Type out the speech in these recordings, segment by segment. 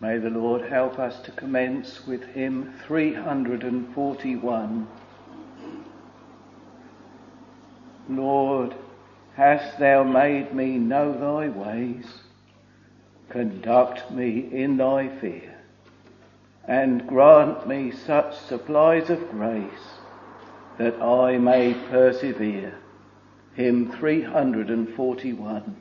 May the Lord help us to commence with hymn 341. Lord, hast thou made me know thy ways? Conduct me in thy fear, and grant me such supplies of grace that I may persevere. Hymn 341.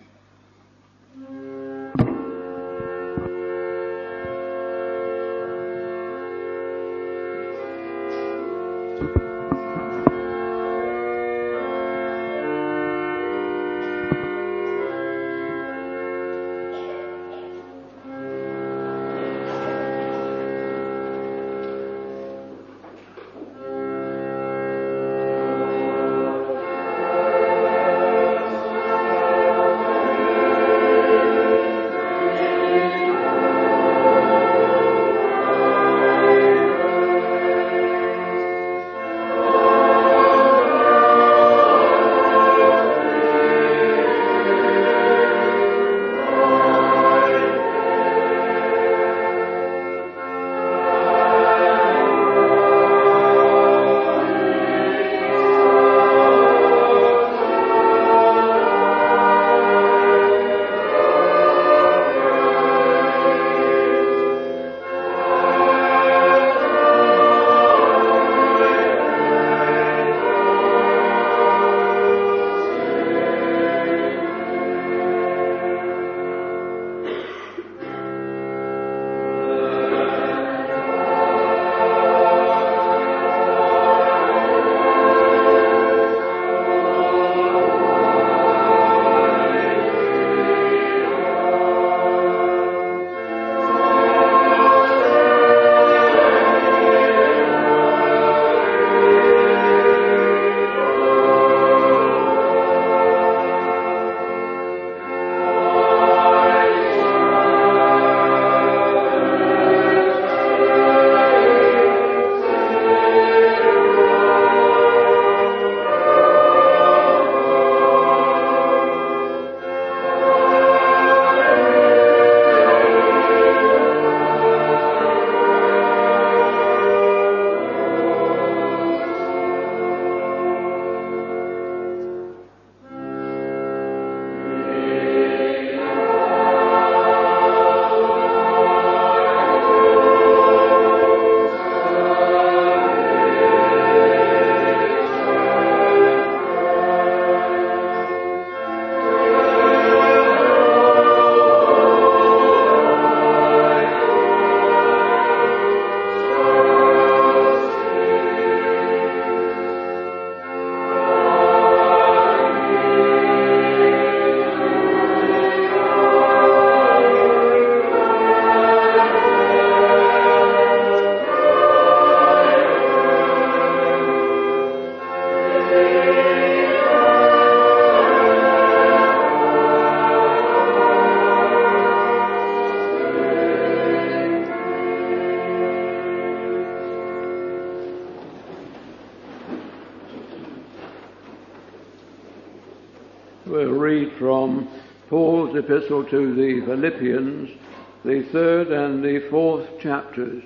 We'll read from Paul's epistle to the Philippians, the 3rd and the 4th chapters.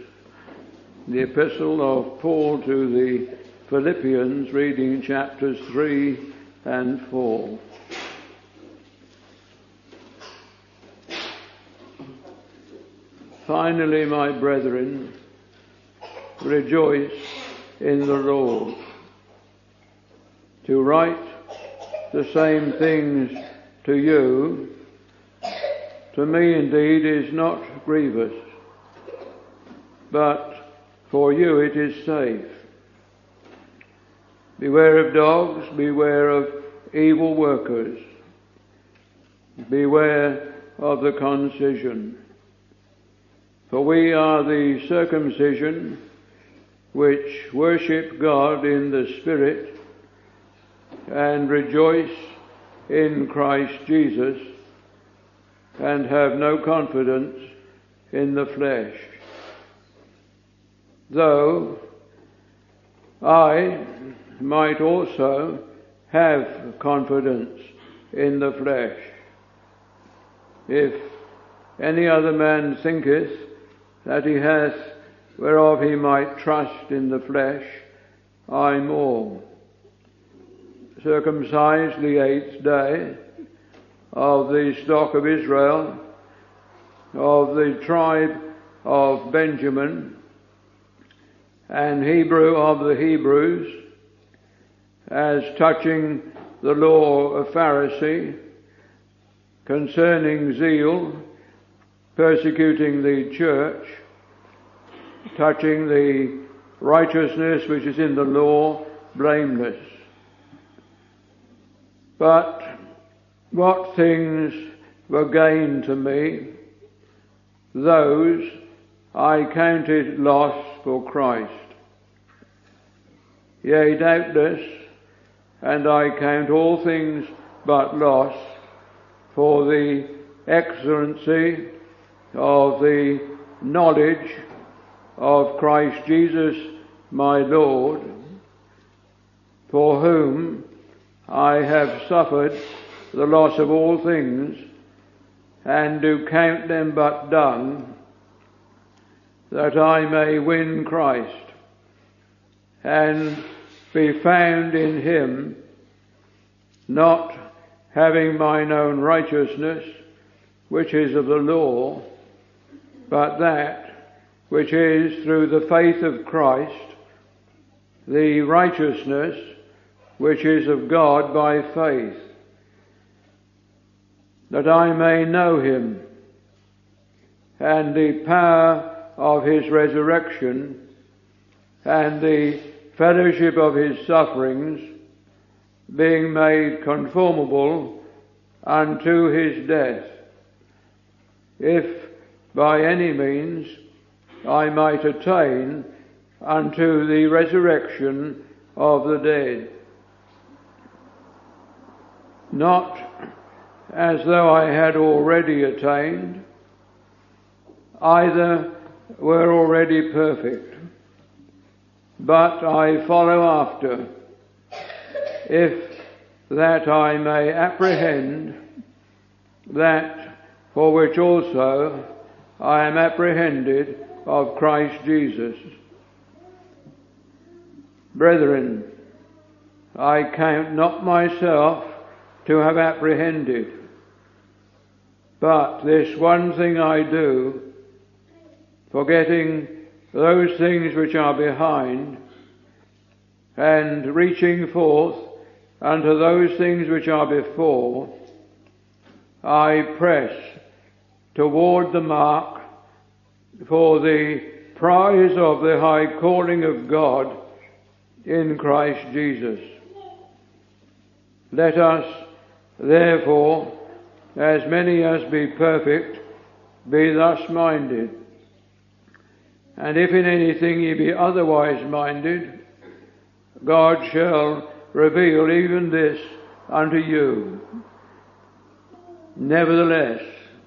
The epistle of Paul to the Philippians, reading chapters 3 and 4. Finally, my brethren, rejoice in the Lord. To write the same things to you, to me indeed is not grievous, but for you it is safe. Beware of dogs, beware of evil workers, beware of the concision. For we are the circumcision which worship God in the Spirit and rejoice in Christ Jesus and have no confidence in the flesh. Though I might also have confidence in the flesh. If any other man thinketh that he hath, whereof he might trust in the flesh, I more. Circumcised the 8th day, of the stock of Israel, of the tribe of Benjamin, and Hebrew of the Hebrews, as touching the law of Pharisee, concerning zeal, persecuting the church, touching the righteousness which is in the law, blameless. But what things were gain to me, those I counted loss for Christ. Yea, doubtless, and I count all things but loss for the excellency of the knowledge of Christ Jesus my Lord, for whom I have suffered the loss of all things, and do count them but dung, that I may win Christ, and be found in him, not having mine own righteousness, which is of the law, but that which is through the faith of Christ, the righteousness which is of God by faith, that I may know him, and the power of his resurrection, and the fellowship of his sufferings, being made conformable unto his death, if by any means I might attain unto the resurrection of the dead. Not as though I had already attained, either were already perfect, but I follow after, if that I may apprehend that for which also I am apprehended of Christ Jesus. Brethren, I count not myself to have apprehended, but this one thing I do, forgetting those things which are behind, and reaching forth unto those things which are before, I press toward the mark for the prize of the high calling of God in Christ Jesus. Let us, therefore, as many as be perfect, be thus minded. And if in anything ye be otherwise minded, God shall reveal even this unto you. Nevertheless,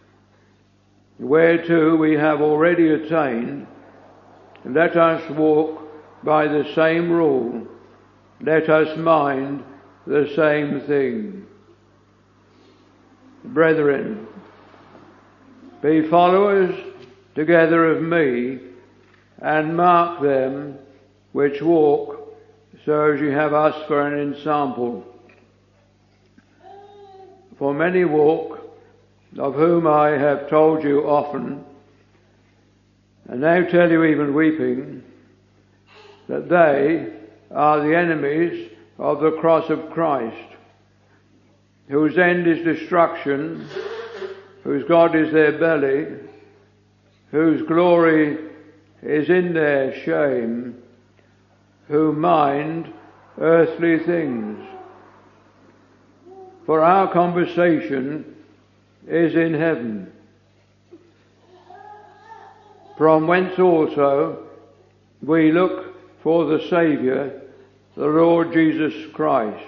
whereto we have already attained, let us walk by the same rule, let us mind the same thing. Brethren, be followers together of me, and mark them which walk so as ye have us for an ensample. For many walk, of whom I have told you often, and now tell you even weeping, that they are the enemies of the cross of Christ, whose end is destruction, whose God is their belly, whose glory is in their shame, who mind earthly things. For our conversation is in heaven, from whence also we look for the Saviour, the Lord Jesus Christ,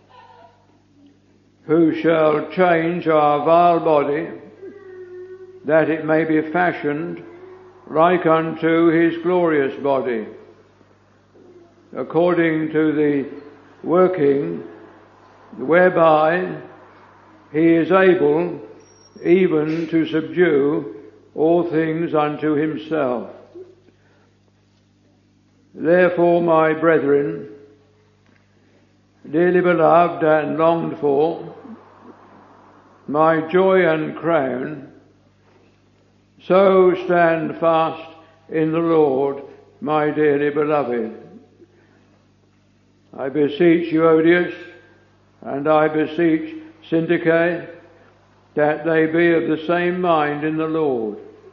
who shall change our vile body, that it may be fashioned like unto his glorious body, according to the working whereby he is able even to subdue all things unto himself. Therefore, my brethren, dearly beloved and longed for, my joy and crown, so stand fast in the Lord, my dearly beloved. I beseech Euodias, and I beseech Syntyche, that they be of the same mind in the Lord.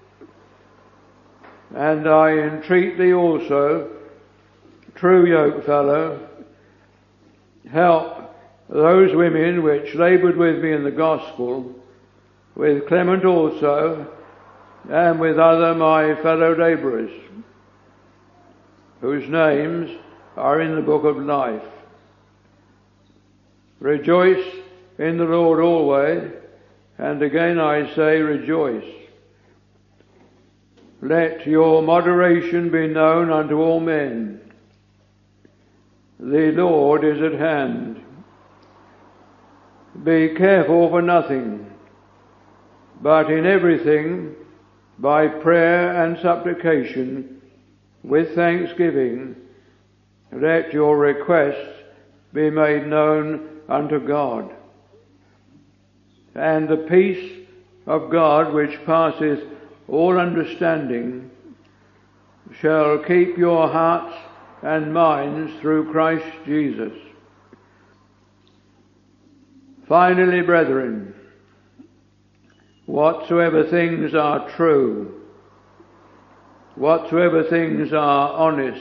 And I entreat thee also, true yokefellow, help those women which laboured with me in the gospel, with Clement also, and with other my fellow labourers, whose names are in the book of life. Rejoice in the Lord always, and again I say rejoice. Let your moderation be known unto all men. The Lord is at hand. Be careful for nothing, but in everything, by prayer and supplication, with thanksgiving, let your requests be made known unto God. And the peace of God, which passeth all understanding, shall keep your hearts and minds through Christ Jesus. Finally, brethren, whatsoever things are true, whatsoever things are honest,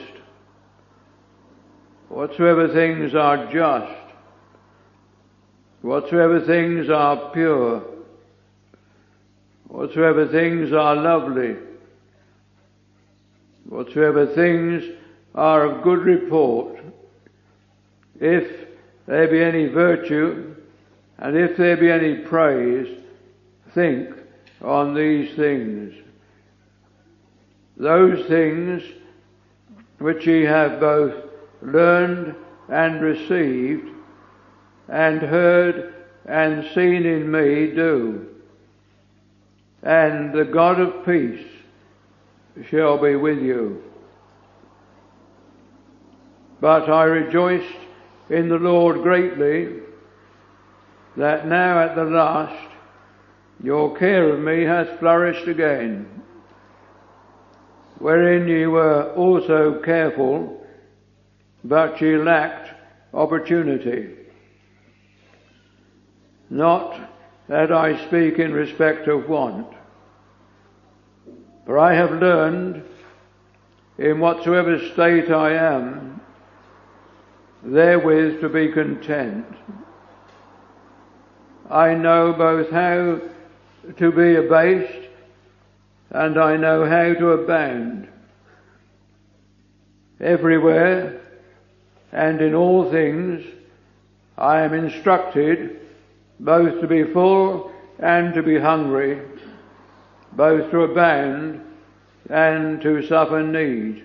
whatsoever things are just, whatsoever things are pure, whatsoever things are lovely, whatsoever things are of good report, if there be any virtue, and if there be any praise, think on these things. Those things which ye have both learned and received, and heard and seen in me, do, and the God of peace shall be with you. But I rejoiced in the Lord greatly, that now at the last your care of me hath flourished again, wherein ye were also careful, but ye lacked opportunity. Not that I speak in respect of want, for I have learned, in whatsoever state I am, therewith to be content. I know both how to be abased, and I know how to abound. Everywhere and in all things I am instructed both to be full and to be hungry, both to abound and to suffer need.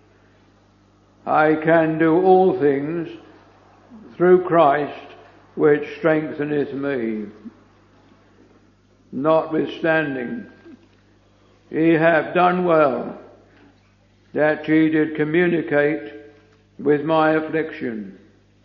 I can do all things through Christ, which strengtheneth me. Notwithstanding, ye have done well that ye did communicate with my affliction.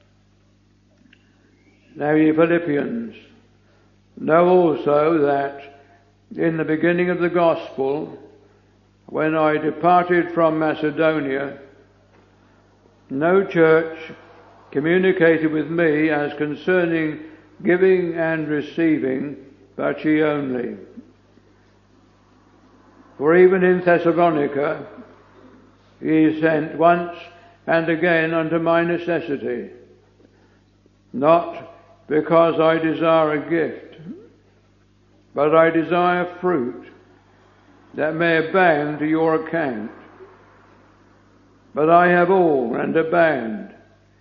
Now ye Philippians, know also that in the beginning of the gospel, when I departed from Macedonia, no church communicated with me as concerning giving and receiving, but ye only. For even in Thessalonica ye sent once and again unto my necessity, not because I desire a gift, but I desire fruit that may abound to your account. But I have all and abound.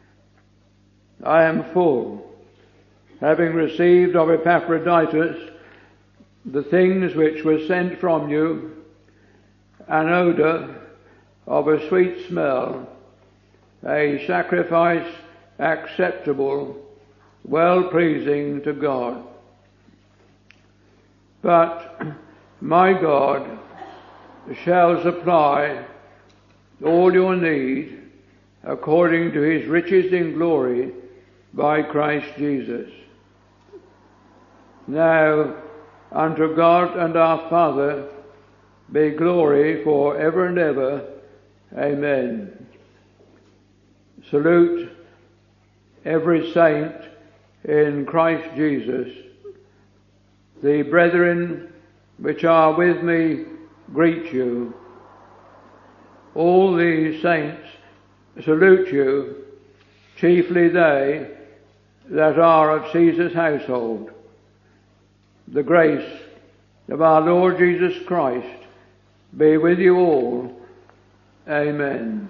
I am full, having received of Epaphroditus the things which were sent from you, an odour of a sweet smell, a sacrifice acceptable, well pleasing to God. But my God shall supply all your need according to his riches in glory by Christ Jesus. Now unto God and our Father be glory for ever and ever. Amen. Salute every saint in Christ Jesus. The brethren which are with me greet you. All the saints salute you, chiefly they that are of Caesar's household. The grace of our Lord Jesus Christ be with you all. Amen.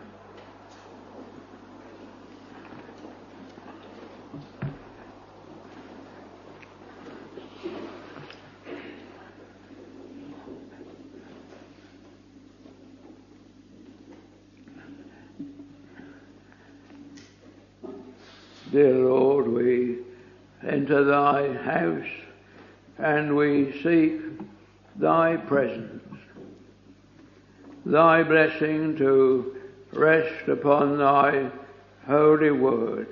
Dear Lord, we enter thy house and we seek thy presence, thy blessing to rest upon thy holy word,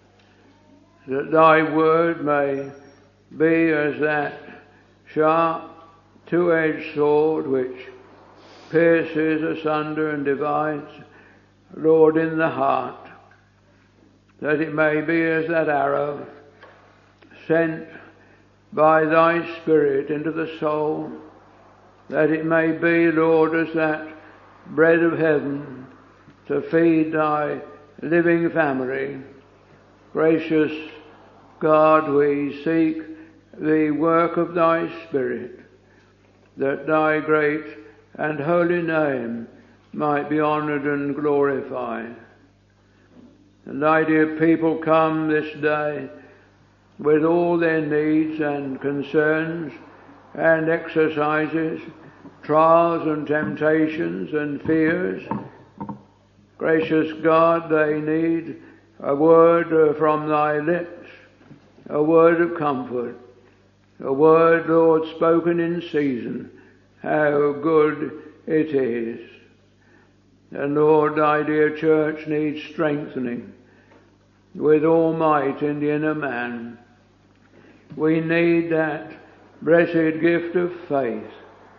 that thy word may be as that sharp two-edged sword which pierces asunder and divides, Lord, in the heart, that it may be as that arrow sent by thy Spirit into the soul, that it may be, Lord, as that bread of heaven to feed thy living family. Gracious God, we seek the work of thy Spirit, that thy great and holy name might be honoured and glorified. And thy dear people come this day with all their needs and concerns and exercises, trials and temptations and fears. Gracious God, they need a word from thy lips, a word of comfort, a word, Lord, spoken in season. How good it is. And Lord, thy dear church needs strengthening with all might in the inner man. We need that blessed gift of faith,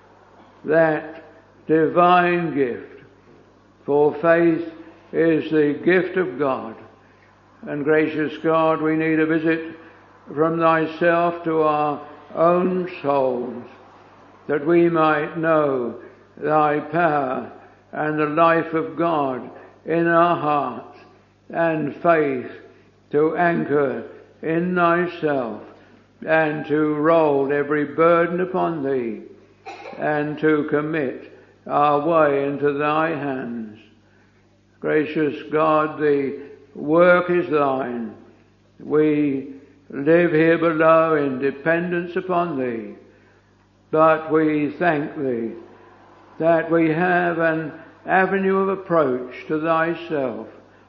that divine gift, for faith is the gift of God. And gracious God, we need a visit from thyself to our own souls, that we might know thy power and the life of God in our hearts, and faith to anchor in thyself, and to roll every burden upon thee, and to commit our way into thy hands. Gracious God, the work is thine. We live here below in dependence upon thee, but we thank thee that we have an avenue of approach to thyself,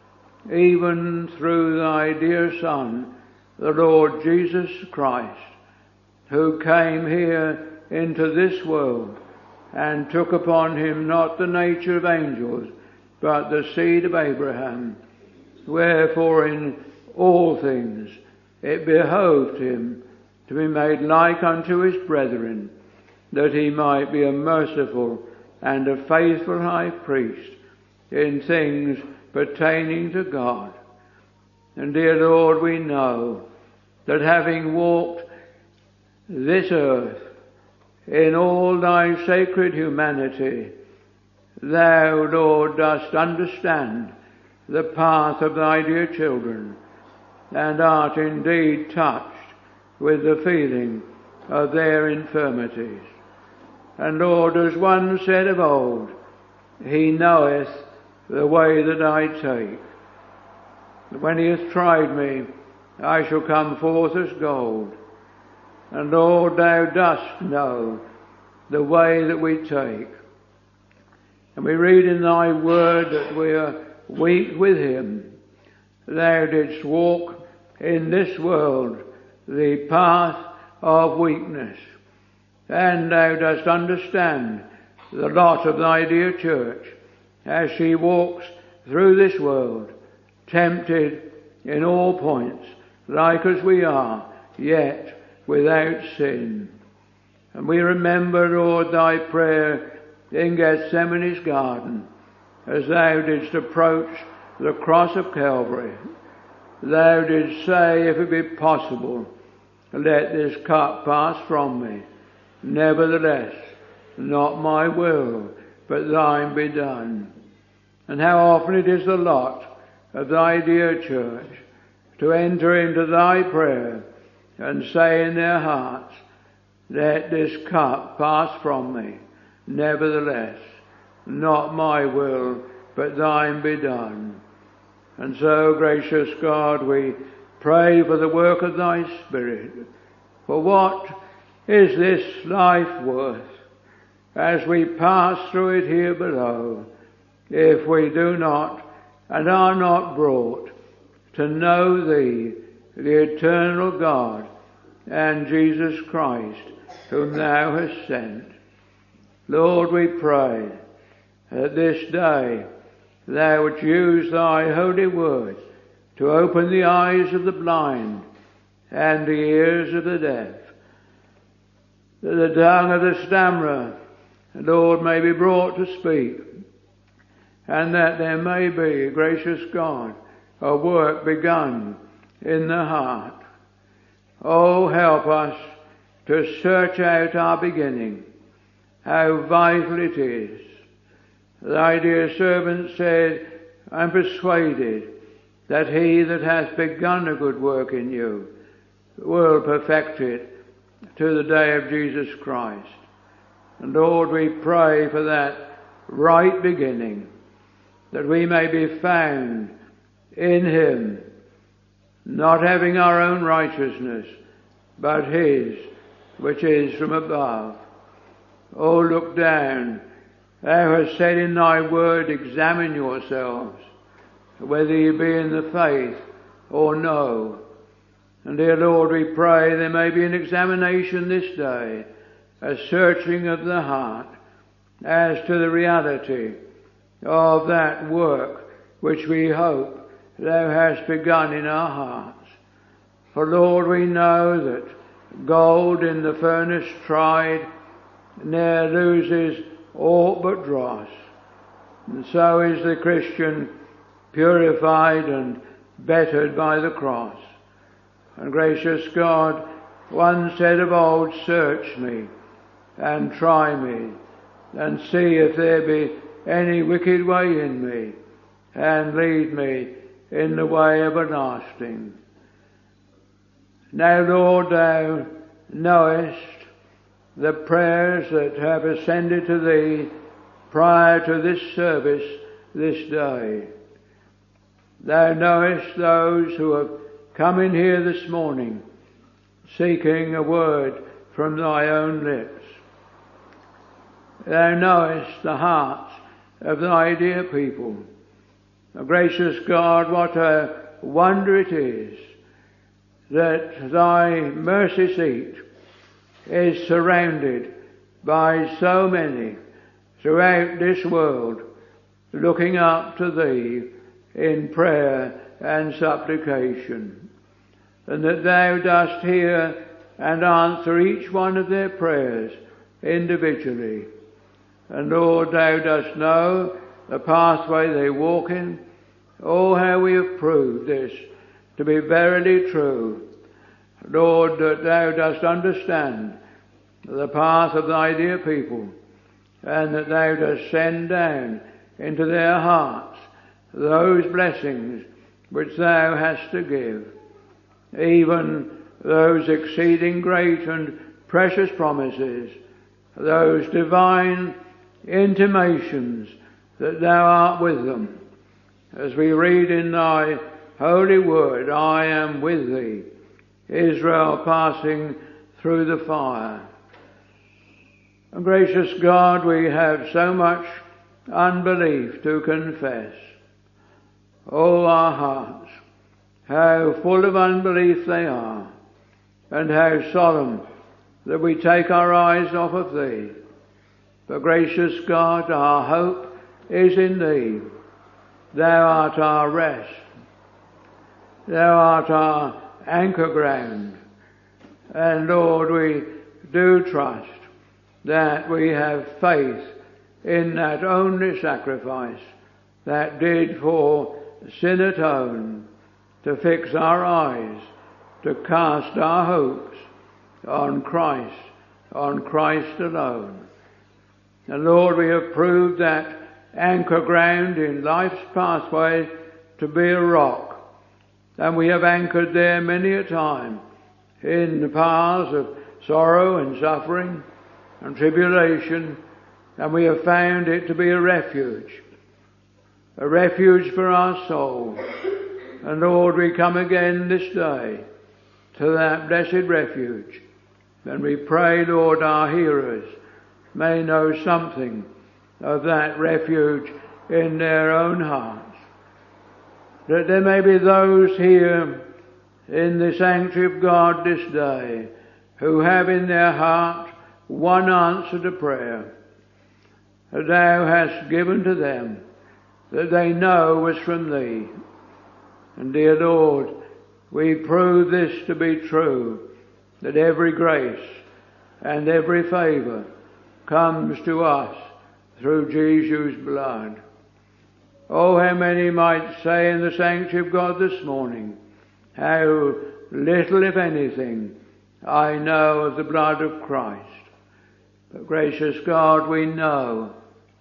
even through thy dear Son, the Lord Jesus Christ, who came here into this world and took upon him not the nature of angels, but the seed of Abraham. Wherefore in all things it behoved him to be made like unto his brethren, that he might be a merciful and a faithful high priest in things pertaining to God. And dear Lord, we know that having walked this earth in all thy sacred humanity, thou, Lord, dost understand the path of thy dear children, and art indeed touched with the feeling of their infirmities. And Lord, as one said of old, he knoweth the way that I take. When he hath tried me, I shall come forth as gold. And Lord, thou dost know the way that we take. And we read in thy word that we are weak with him. Thou didst walk in this world the path of weakness. and thou dost understand the lot of thy dear church as she walks through this world, tempted in all points, like as we are, yet without sin. And we remember, Lord, thy prayer in Gethsemane's garden, as thou didst approach the cross of Calvary. Thou didst say, if it be possible, let this cup pass from me. Nevertheless, not my will, but thine be done. And how often it is the lot of thy dear church to enter into thy prayer and say in their hearts, let this cup pass from me. Nevertheless, not my will, but thine be done. And so, gracious God, we pray for the work of thy Spirit. For what is this life worth as we pass through it here below, if we do not and are not brought to know thee, the eternal God, and Jesus Christ, whom thou hast sent? Lord, we pray that this day thou wouldst use thy holy word to open the eyes of the blind and the ears of the deaf, that the tongue of the stammerer, Lord, may be brought to speak, and that there may be, gracious God, a work begun in the heart. Oh, help us to search out our beginning, how vital it is. Thy dear servant said, I'm persuaded that he that hath begun a good work in you will perfect it to the day of Jesus Christ. And Lord, we pray for that right beginning, that we may be found in him, not having our own righteousness, but his, which is from above. Oh, look down. Thou hast said in thy word, examine yourselves, whether ye be in the faith or no. And dear Lord, we pray there may be an examination this day, a searching of the heart as to the reality of that work which we hope thou hast begun in our hearts. For Lord, we know that gold in the furnace tried ne'er loses aught but dross. And so is the Christian purified and bettered by the cross. And gracious God, one said of old, search me and try me and see if there be any wicked way in me, and lead me in the way everlasting. Now, Lord, thou knowest the prayers that have ascended to thee prior to this service this day. Thou knowest those who have come in here this morning seeking a word from thy own lips. Thou knowest the hearts of thy dear people. Oh, gracious God, what a wonder it is that thy mercy seat is surrounded by so many throughout this world looking up to thee in prayer and supplication, and that thou dost hear and answer each one of their prayers individually. And Lord, thou dost know the pathway they walk in. Oh, how we have proved this to be verily true. Lord, that thou dost understand the path of thy dear people, and that thou dost send down into their hearts those blessings which thou hast to give, even those exceeding great and precious promises, those divine intimations that thou art with them. As we read in thy holy word, I am with thee, Israel passing through the fire. And gracious God, we have so much unbelief to confess. Oh, our hearts, how full of unbelief they are, and how solemn that we take our eyes off of Thee. But gracious God, our hope is in Thee. Thou art our rest. Thou art our anchor ground. And Lord, we do trust that we have faith in that only sacrifice that did for sin atone, to fix our eyes, to cast our hopes on Christ alone. And Lord, we have proved that anchor ground in life's pathway to be a rock. And we have anchored there many a time in the paths of sorrow and suffering and tribulation, and we have found it to be a refuge for our soul. And Lord, we come again this day to that blessed refuge, and we pray, Lord, our hearers may know something of that refuge in their own hearts. That there may be those here in the sanctuary of God this day who have in their heart one answer to prayer that Thou hast given to them, that they know was from Thee. And dear Lord, we prove this to be true, that every grace and every favour comes to us through Jesus' blood. Oh, how many might say in the sanctuary of God this morning, how little, if anything, I know of the blood of Christ. But gracious God, we know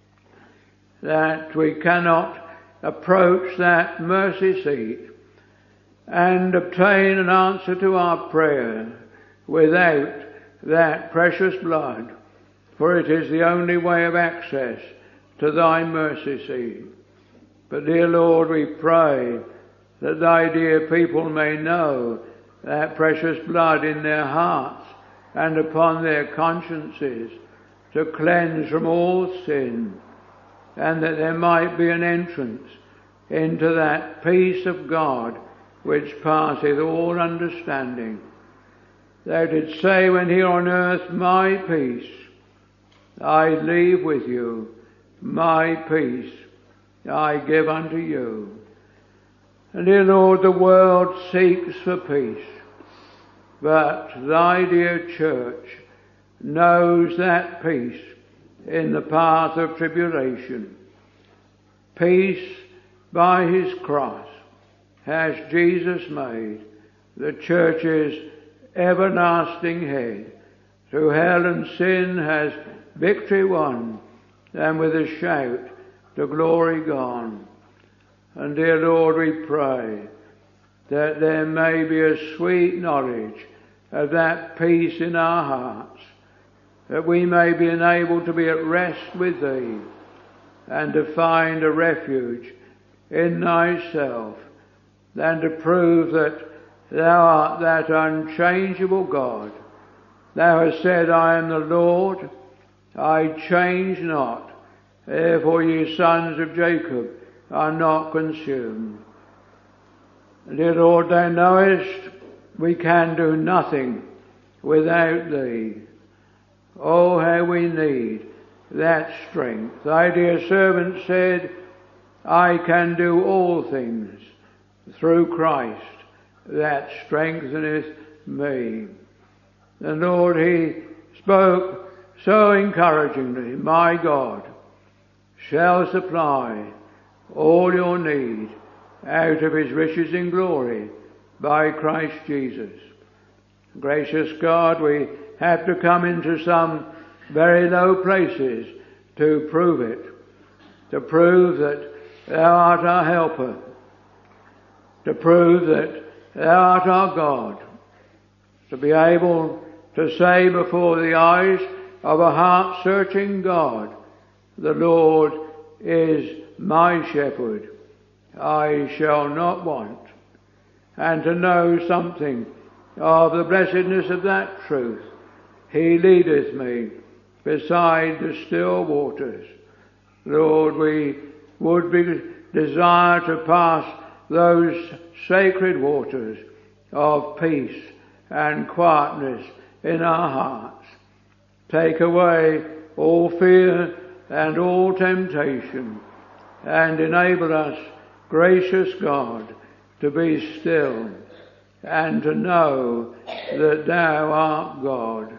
that we cannot approach that mercy seat and obtain an answer to our prayer without that precious blood, for it is the only way of access to Thy mercy seat. But dear Lord, we pray that Thy dear people may know that precious blood in their hearts and upon their consciences to cleanse from all sin, and that there might be an entrance into that peace of God which passeth all understanding. Thou didst say when here on earth, my peace I leave with you, my peace I give unto you. And dear Lord, the world seeks for peace, but Thy dear church knows that peace in the path of tribulation. Peace by His cross has Jesus made the church's everlasting head. Through hell and sin has victory won, and with a shout to glory gone. And dear Lord, we pray that there may be a sweet knowledge of that peace in our hearts, that we may be enabled to be at rest with Thee and to find a refuge in Thyself, and to prove that Thou art that unchangeable God. Thou hast said, I am the Lord, I change not. Therefore ye sons of Jacob are not consumed. Dear Lord, Thou knowest we can do nothing without Thee. Oh, how we need that strength. Thy dear servant said, I can do all things through Christ that strengtheneth me. And Lord, He spoke so encouragingly, my God shall supply all your need out of His riches in glory by Christ Jesus. Gracious God, we have to come into some very low places to prove it, to prove that Thou art our helper, to prove that Thou art our God, to be able to say before the eyes of a heart-searching God, the Lord is my shepherd, I shall not want, and to know something of the blessedness of that truth. He leadeth me beside the still waters. Lord, we would desire to pass those sacred waters of peace and quietness in our hearts. Take away all fear and all temptation, and enable us, gracious God, to be still and to know that Thou art God.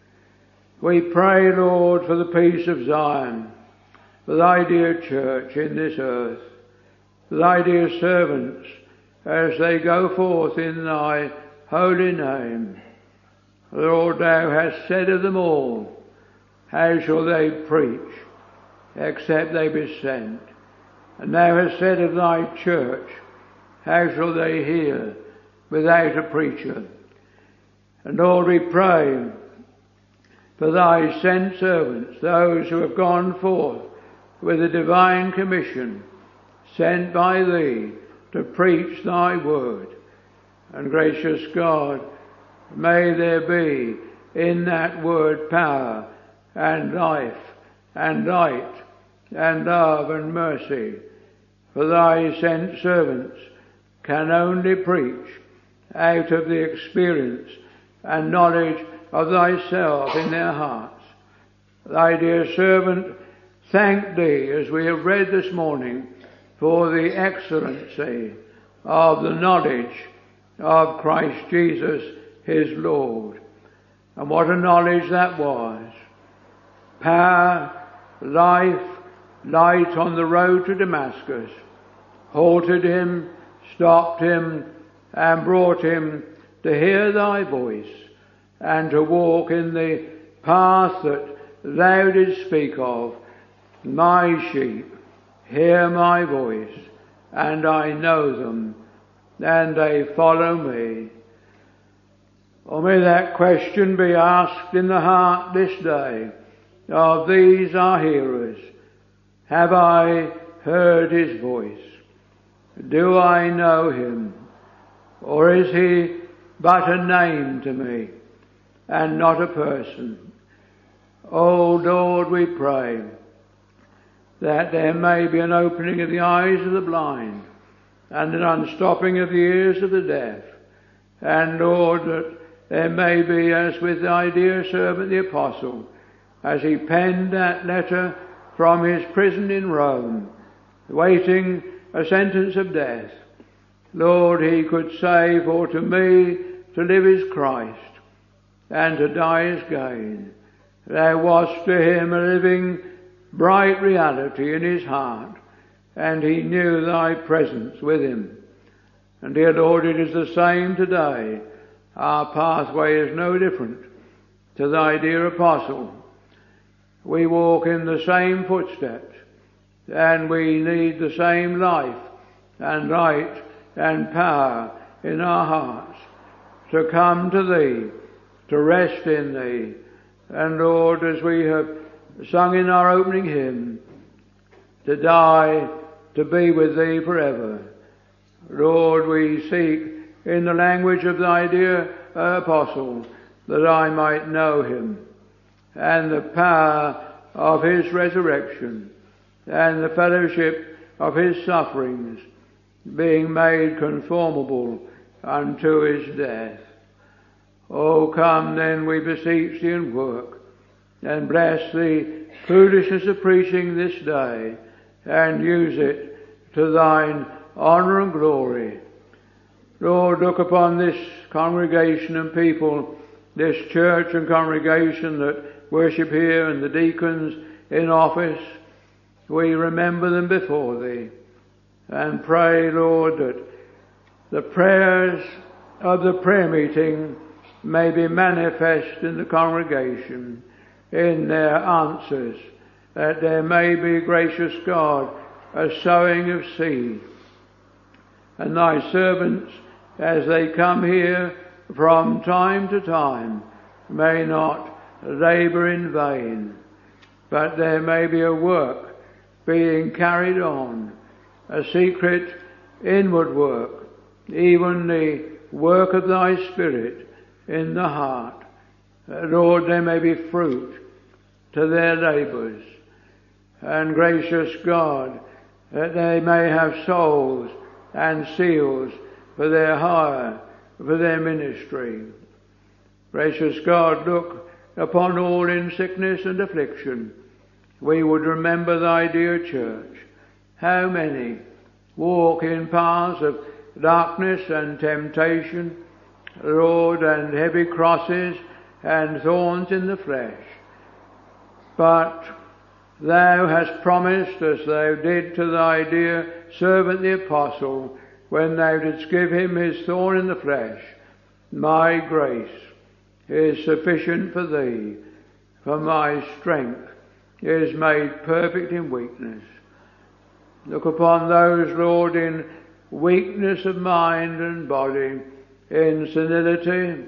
We pray, Lord, for the peace of Zion, for Thy dear church in this earth, for Thy dear servants as they go forth in Thy holy name. Lord, Thou hast said of them all, how shall they preach except they be sent? And Thou hast said of Thy church, how shall they hear without a preacher? And Lord, we pray for Thy sent servants, those who have gone forth with a divine commission, sent by Thee to preach Thy word. And gracious God, may there be in that word power and life and light and love and mercy. For Thy sent servants can only preach out of the experience and knowledge of Thyself in their hearts. Thy dear servant thank Thee, as we have read this morning, for the excellency of the knowledge of Christ Jesus, His Lord. And what a knowledge that was. Power, life, light on the road to Damascus, halted him, stopped him, and brought him to hear Thy voice and to walk in the path that Thou didst speak of. My sheep hear my voice, and I know them, and they follow me. Oh, may that question be asked in the heart this day of these our hearers. Have I heard His voice? Do I know Him? Or is He but a name to me and not a person? Oh Lord, we pray that there may be an opening of the eyes of the blind and an unstopping of the ears of the deaf. And Lord, that there may be, as with Thy dear servant the Apostle, as he penned that letter from his prison in Rome, waiting a sentence of death, Lord, he could say, for to me to live is Christ, and to die is gain. There was to him a living, bright reality in his heart, and he knew Thy presence with him. And dear Lord, it is the same today. Our pathway is no different to Thy dear Apostle. We walk in the same footsteps, and we need the same life and light and power in our hearts to come to Thee, to rest in Thee. And Lord, as we have sung in our opening hymn, to die, to be with Thee forever. Lord, we seek in the language of Thy dear Apostle that I might know Him and the power of His resurrection and the fellowship of His sufferings, being made conformable unto His death. Oh, come then, we beseech Thee, and work, and bless the foolishness of preaching this day, and use it to Thine honour and glory. Lord, look upon this congregation and people, this church and congregation that worship here, and the deacons in office. We remember them before Thee, and pray, Lord, that the prayers of the prayer meeting may be manifest in the congregation, in their answers, that there may be, gracious God, a sowing of seed. And Thy servants, as they come here from time to time, may not labour in vain, but there may be a work being carried on, a secret inward work, even the work of Thy Spirit in the heart. Lord, there may be fruit to their labours. And gracious God, that they may have souls and seals for their hire, for their ministry. Gracious God, look upon all in sickness and affliction. We would remember thy dear church. How many walk in paths of darkness and temptation, Lord, and heavy crosses and thorns in the flesh. But thou hast promised, as thou did to thy dear servant the apostle, when thou didst give him his thorn in the flesh, my grace is sufficient for thee, for my strength is made perfect in weakness. Look upon those, Lord, in weakness of mind and body, in senility,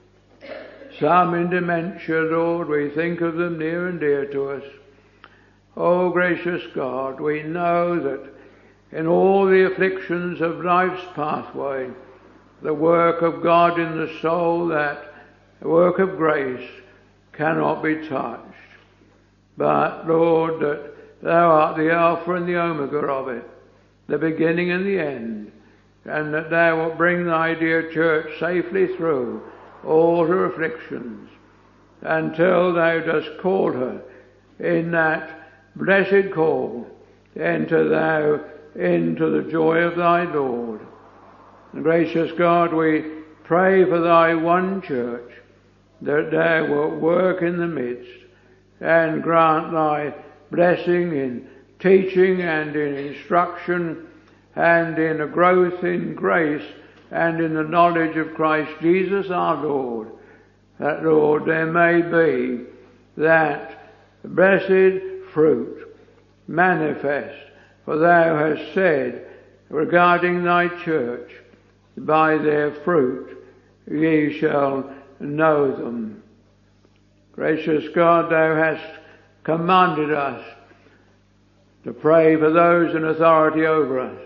some in dementia, Lord. We think of them near and dear to us. Oh, gracious God, we know that in all the afflictions of life's pathway, the work of God in the soul, that work of grace, cannot be touched. But, Lord, that thou art the Alpha and the Omega of it, the beginning and the end, and that thou wilt bring thy dear church safely through all her afflictions, until thou dost call her in that blessed call, enter thou into the joy of thy Lord. And gracious God, we pray for thy one church, that thou wilt work in the midst, and grant thy blessing in teaching and in instruction, and in a growth in grace and in the knowledge of Christ Jesus our Lord, that, Lord, there may be that blessed fruit manifest. For thou hast said regarding thy church, by their fruit ye shall know them. Gracious God, thou hast commanded us to pray for those in authority over us.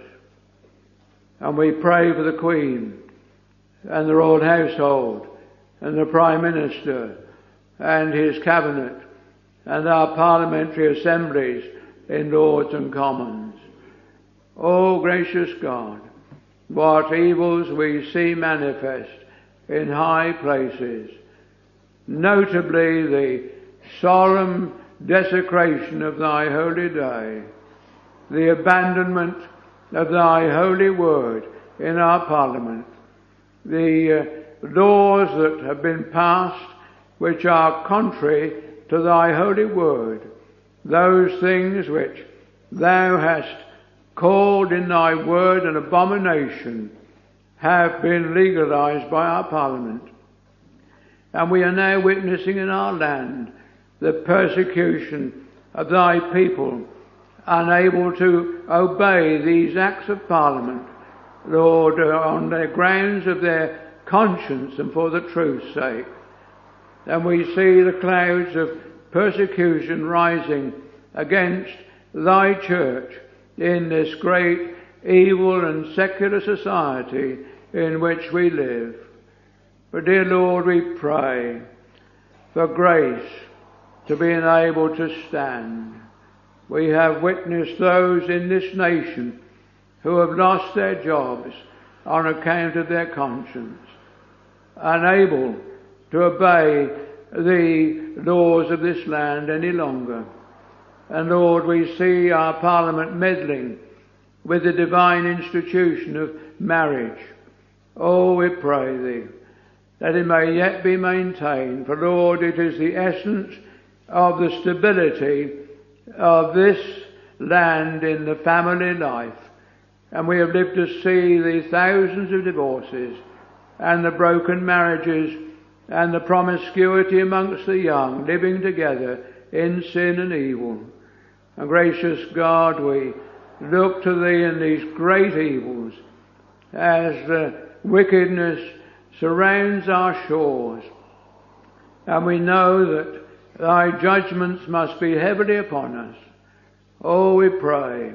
And we pray for the Queen and the royal household and the Prime Minister and his cabinet and our parliamentary assemblies in Lords and Commons. O gracious God, what evils we see manifest in high places, notably the solemn desecration of thy holy day, the abandonment of thy holy word in our parliament, the laws that have been passed which are contrary to thy holy word, those things which thou hast called in thy word an abomination, have been legalized by our parliament. And we are now witnessing in our land the persecution of thy people, unable to obey these acts of parliament, Lord, on the grounds of their conscience and for the truth's sake. And we see the clouds of persecution rising against thy church in this great evil and secular society in which we live. But dear Lord, we pray for grace to be enabled to stand. We have witnessed those in this nation who have lost their jobs on account of their conscience, unable to obey the laws of this land any longer. And Lord, we see our Parliament meddling with the divine institution of marriage. Oh, we pray thee that it may yet be maintained, for Lord, it is the essence of the stability of this land in the family life. And we have lived to see the thousands of divorces and the broken marriages and the promiscuity amongst the young living together in sin and evil. And gracious God, we look to thee in these great evils as the wickedness surrounds our shores. And we know that thy judgments must be heavily upon us. Oh, we pray,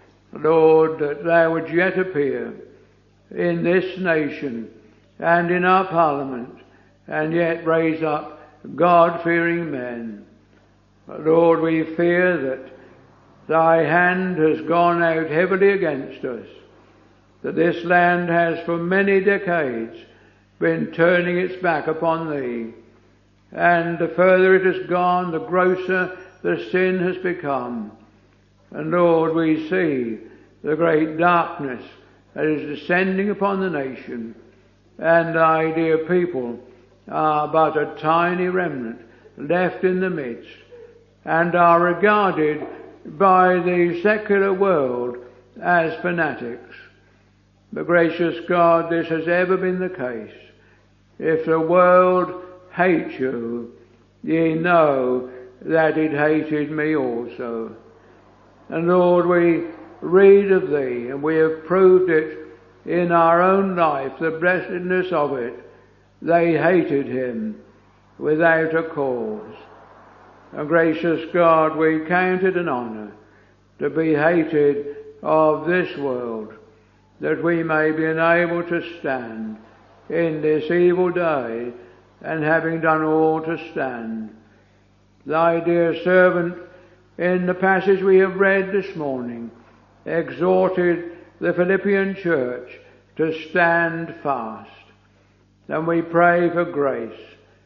Lord, that thou would yet appear in this nation and in our Parliament, and yet raise up God-fearing men. But Lord, we fear that thy hand has gone out heavily against us, that this land has for many decades been turning its back upon Thee. And the further it has gone, the grosser the sin has become. And Lord, we see the great darkness that is descending upon the nation, and Thy dear people are but a tiny remnant left in the midst, and are regarded by the secular world as fanatics. But gracious God, this has ever been the case. If the world hates you, ye know that it hated me also. And Lord, we read of Thee, and we have proved it in our own life, the blessedness of it. They hated Him without a cause. And gracious God, we count it an honour to be hated of this world, that we may be enabled to stand in this evil day, and having done all to stand. Thy dear servant, in the passage we have read this morning, exhorted the Philippian church to stand fast. And we pray for grace.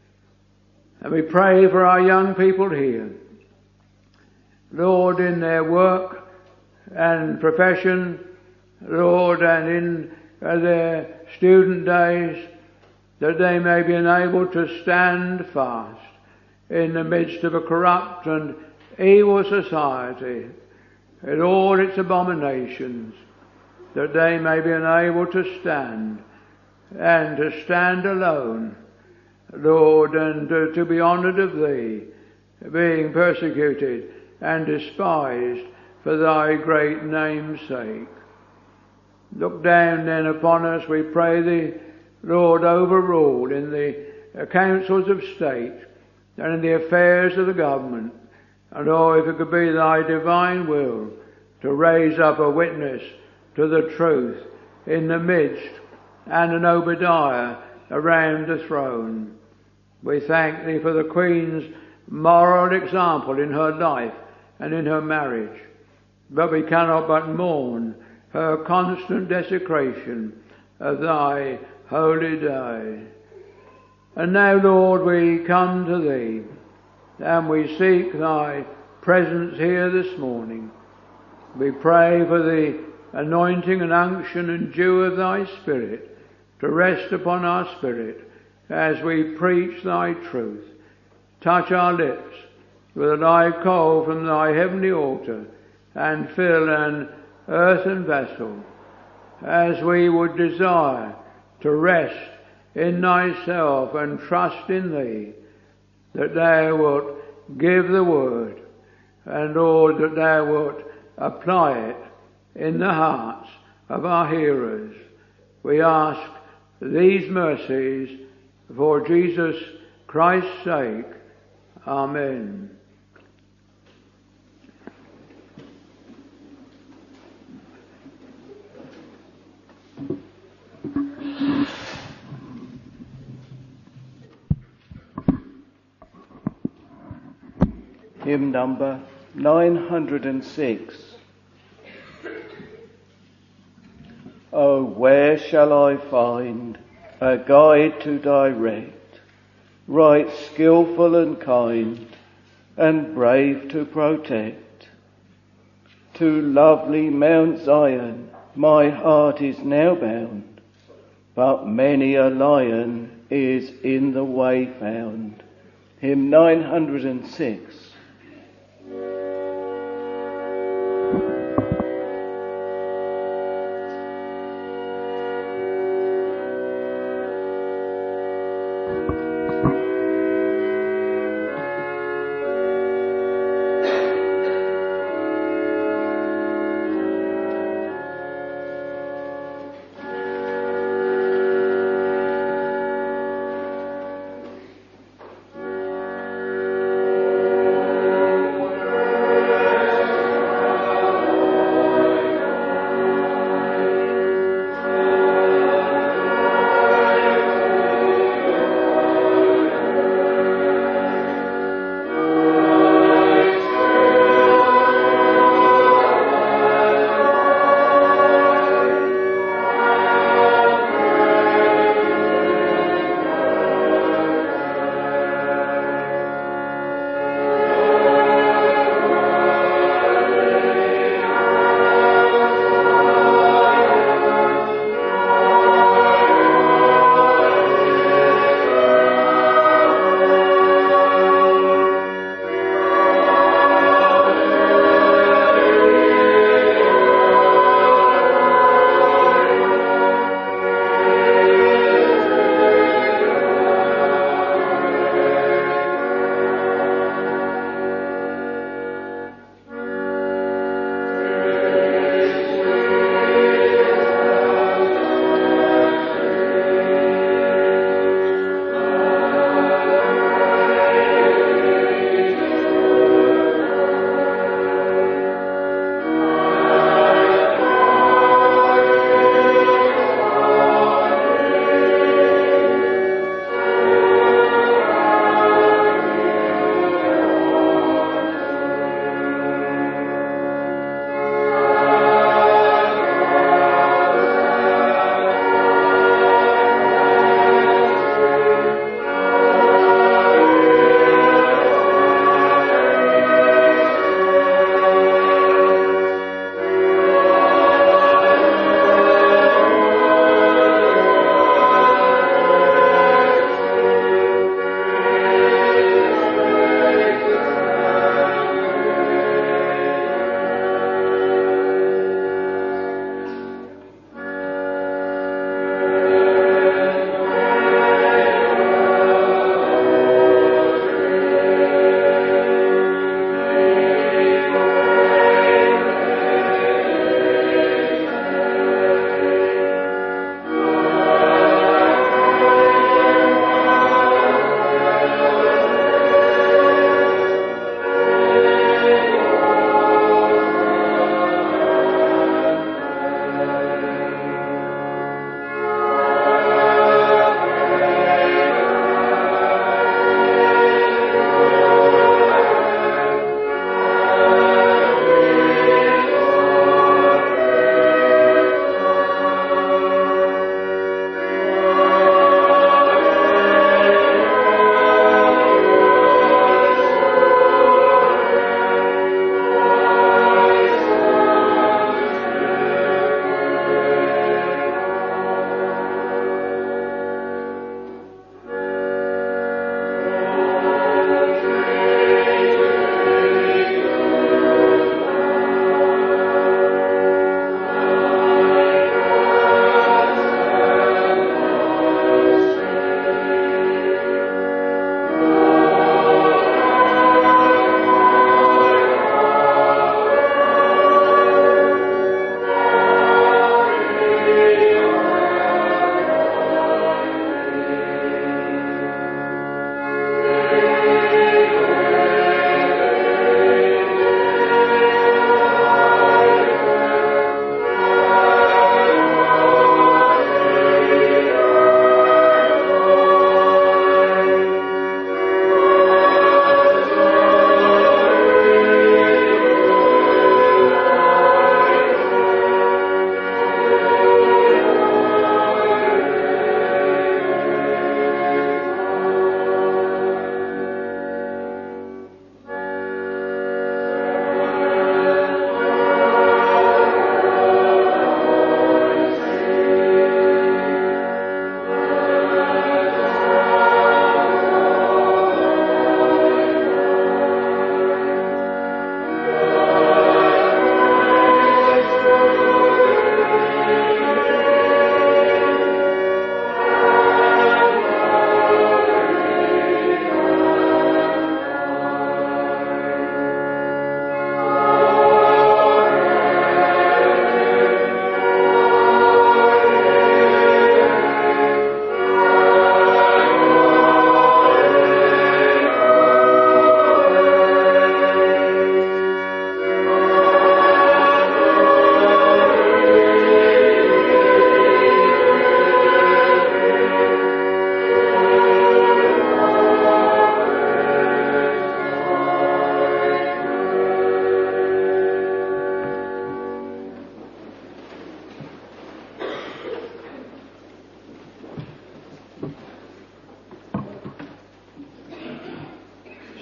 And we pray for our young people here. Lord, in their work and profession, Lord, and in their student days, that they may be enabled to stand fast in the midst of a corrupt and evil society, in all its abominations, that they may be enabled to stand, and to stand alone, Lord, and to be honoured of Thee, being persecuted and despised for Thy great name's sake. Look down then upon us, we pray Thee, Lord, overrule in the councils of state and in the affairs of the government. And oh, if it could be Thy divine will to raise up a witness to the truth in the midst, and an Obadiah around the throne. We thank Thee for the Queen's moral example in her life and in her marriage, but we cannot but mourn her constant desecration of Thy holy day. And now, Lord, we come to Thee, and we seek Thy presence here this morning. We pray for the anointing and unction and dew of Thy Spirit to rest upon our spirit as we preach Thy truth. Touch our lips with a live coal from Thy heavenly altar, and fill an earthen vessel, as we would desire to rest in Thyself and trust in Thee, that Thou wilt give the word, and Lord, that Thou wilt apply it in the hearts of our hearers. We ask these mercies for Jesus Christ's sake. Amen. Hymn number 906. Oh, where shall I find a guide to direct, right skillful and kind, and brave to protect? To lovely Mount Zion my heart is now bound, but many a lion is in the way found. Hymn 906.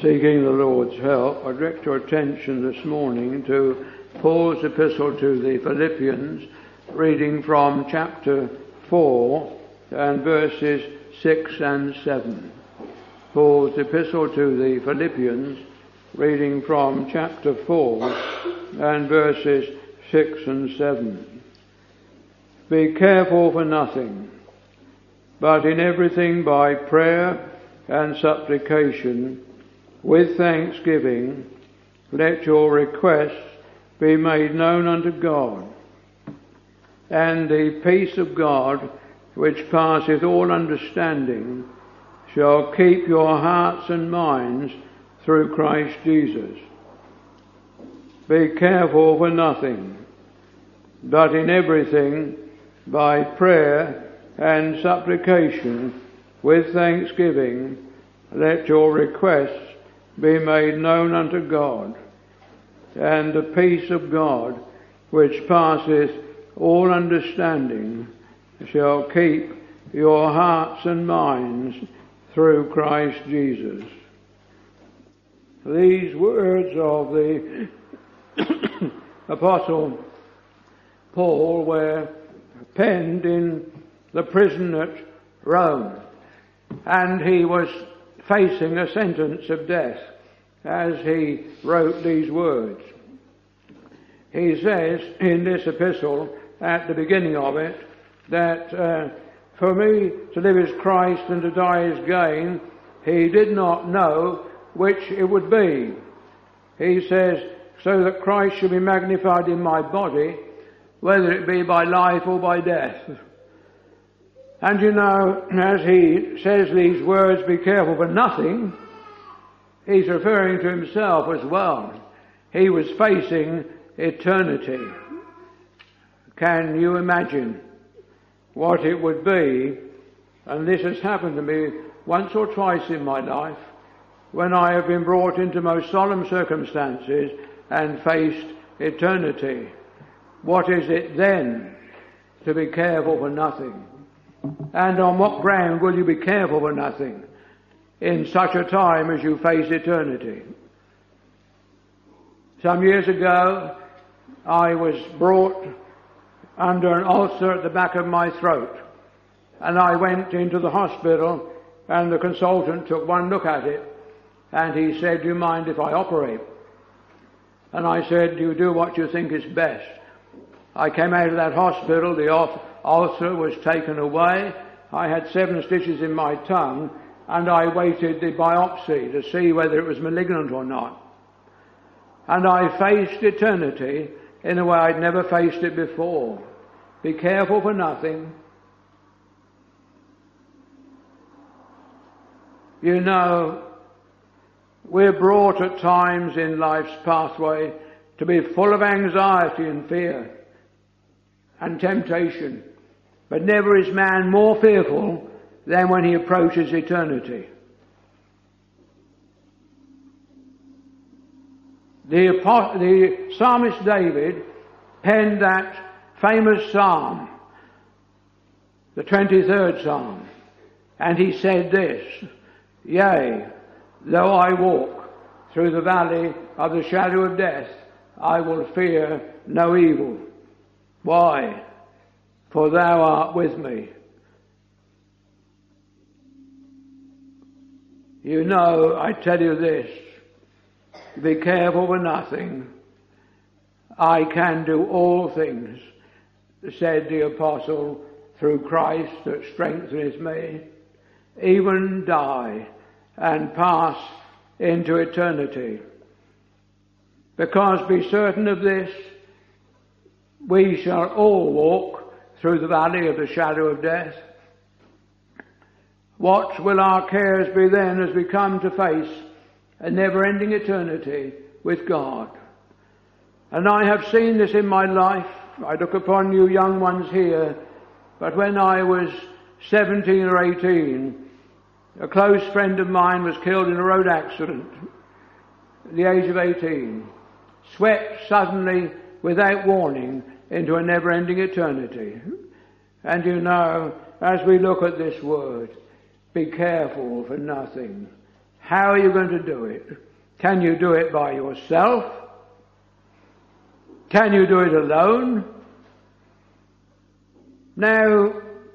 seeking the Lord's help, I direct your attention this morning to Paul's epistle to the Philippians, reading from chapter 4 and verses 6 and 7. Paul's epistle to the Philippians, reading from chapter 4 and verses 6 and 7. Be careful for nothing, but in everything by prayer and supplication, with thanksgiving, let your requests be made known unto God. And the peace of God, which passeth all understanding, shall keep your hearts and minds through Christ Jesus. Be careful for nothing, but in everything by prayer and supplication, with thanksgiving, let your requests be made known unto God. And the peace of God, which passeth all understanding, shall keep your hearts and minds through Christ Jesus. These words of the Apostle Paul were penned in the prison at Rome, and he was facing a sentence of death as he wrote these words. He says in this epistle, at the beginning of it, that for me to live is Christ and to die is gain. He did not know which it would be. He says, so that Christ should be magnified in my body, whether it be by life or by death. And you know, as he says these words, be careful for nothing, he's referring to himself as well. He was facing eternity. Can you imagine what it would be? And this has happened to me once or twice in my life, when I have been brought into most solemn circumstances and faced eternity. What is it then to be careful for nothing? And on what ground will you be careful for nothing in such a time as you face eternity? Some years ago, I was brought under an ulcer at the back of my throat, and I went into the hospital, and the consultant took one look at it, and he said, do you mind if I operate? And I said, you do what you think is best. I came out of that hospital, the ulcer was taken away, I had 7 stitches in my tongue, and I waited the biopsy to see whether it was malignant or not. And I faced eternity in a way I'd never faced it before. Be careful for nothing. You know, we're brought at times in life's pathway to be full of anxiety and fear and temptation. But never is man more fearful than when he approaches eternity. The psalmist David penned that famous psalm, the 23rd psalm, and he said this, yea, though I walk through the valley of the shadow of death, I will fear no evil. Why? For thou art with me. You know, I tell you this, be careful for nothing. I can do all things, said the apostle, through Christ that strengthens me, even die and pass into eternity. Because be certain of this, we shall all walk through the valley of the shadow of death. What will our cares be then as we come to face a never-ending eternity with God? And I have seen this in my life. I look upon you young ones here, but when I was 17 or 18, a close friend of mine was killed in a road accident at the age of 18, swept suddenly without warning into a never-ending eternity. And you know, as we look at this word, be careful for nothing, How are you going to do it? Can you do it by yourself? Can you do it alone? Now,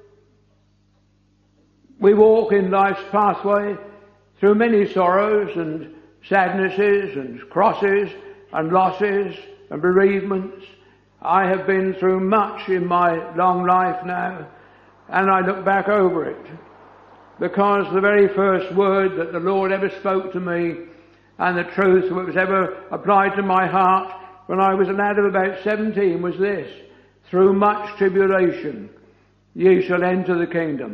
we walk in life's pathway through many sorrows and sadnesses and crosses and losses and bereavements. I have been through much in my long life now, and I look back over it, because the very first word that the Lord ever spoke to me, and the truth that was ever applied to my heart when I was a lad of about 17, was this: through much tribulation ye shall enter the kingdom.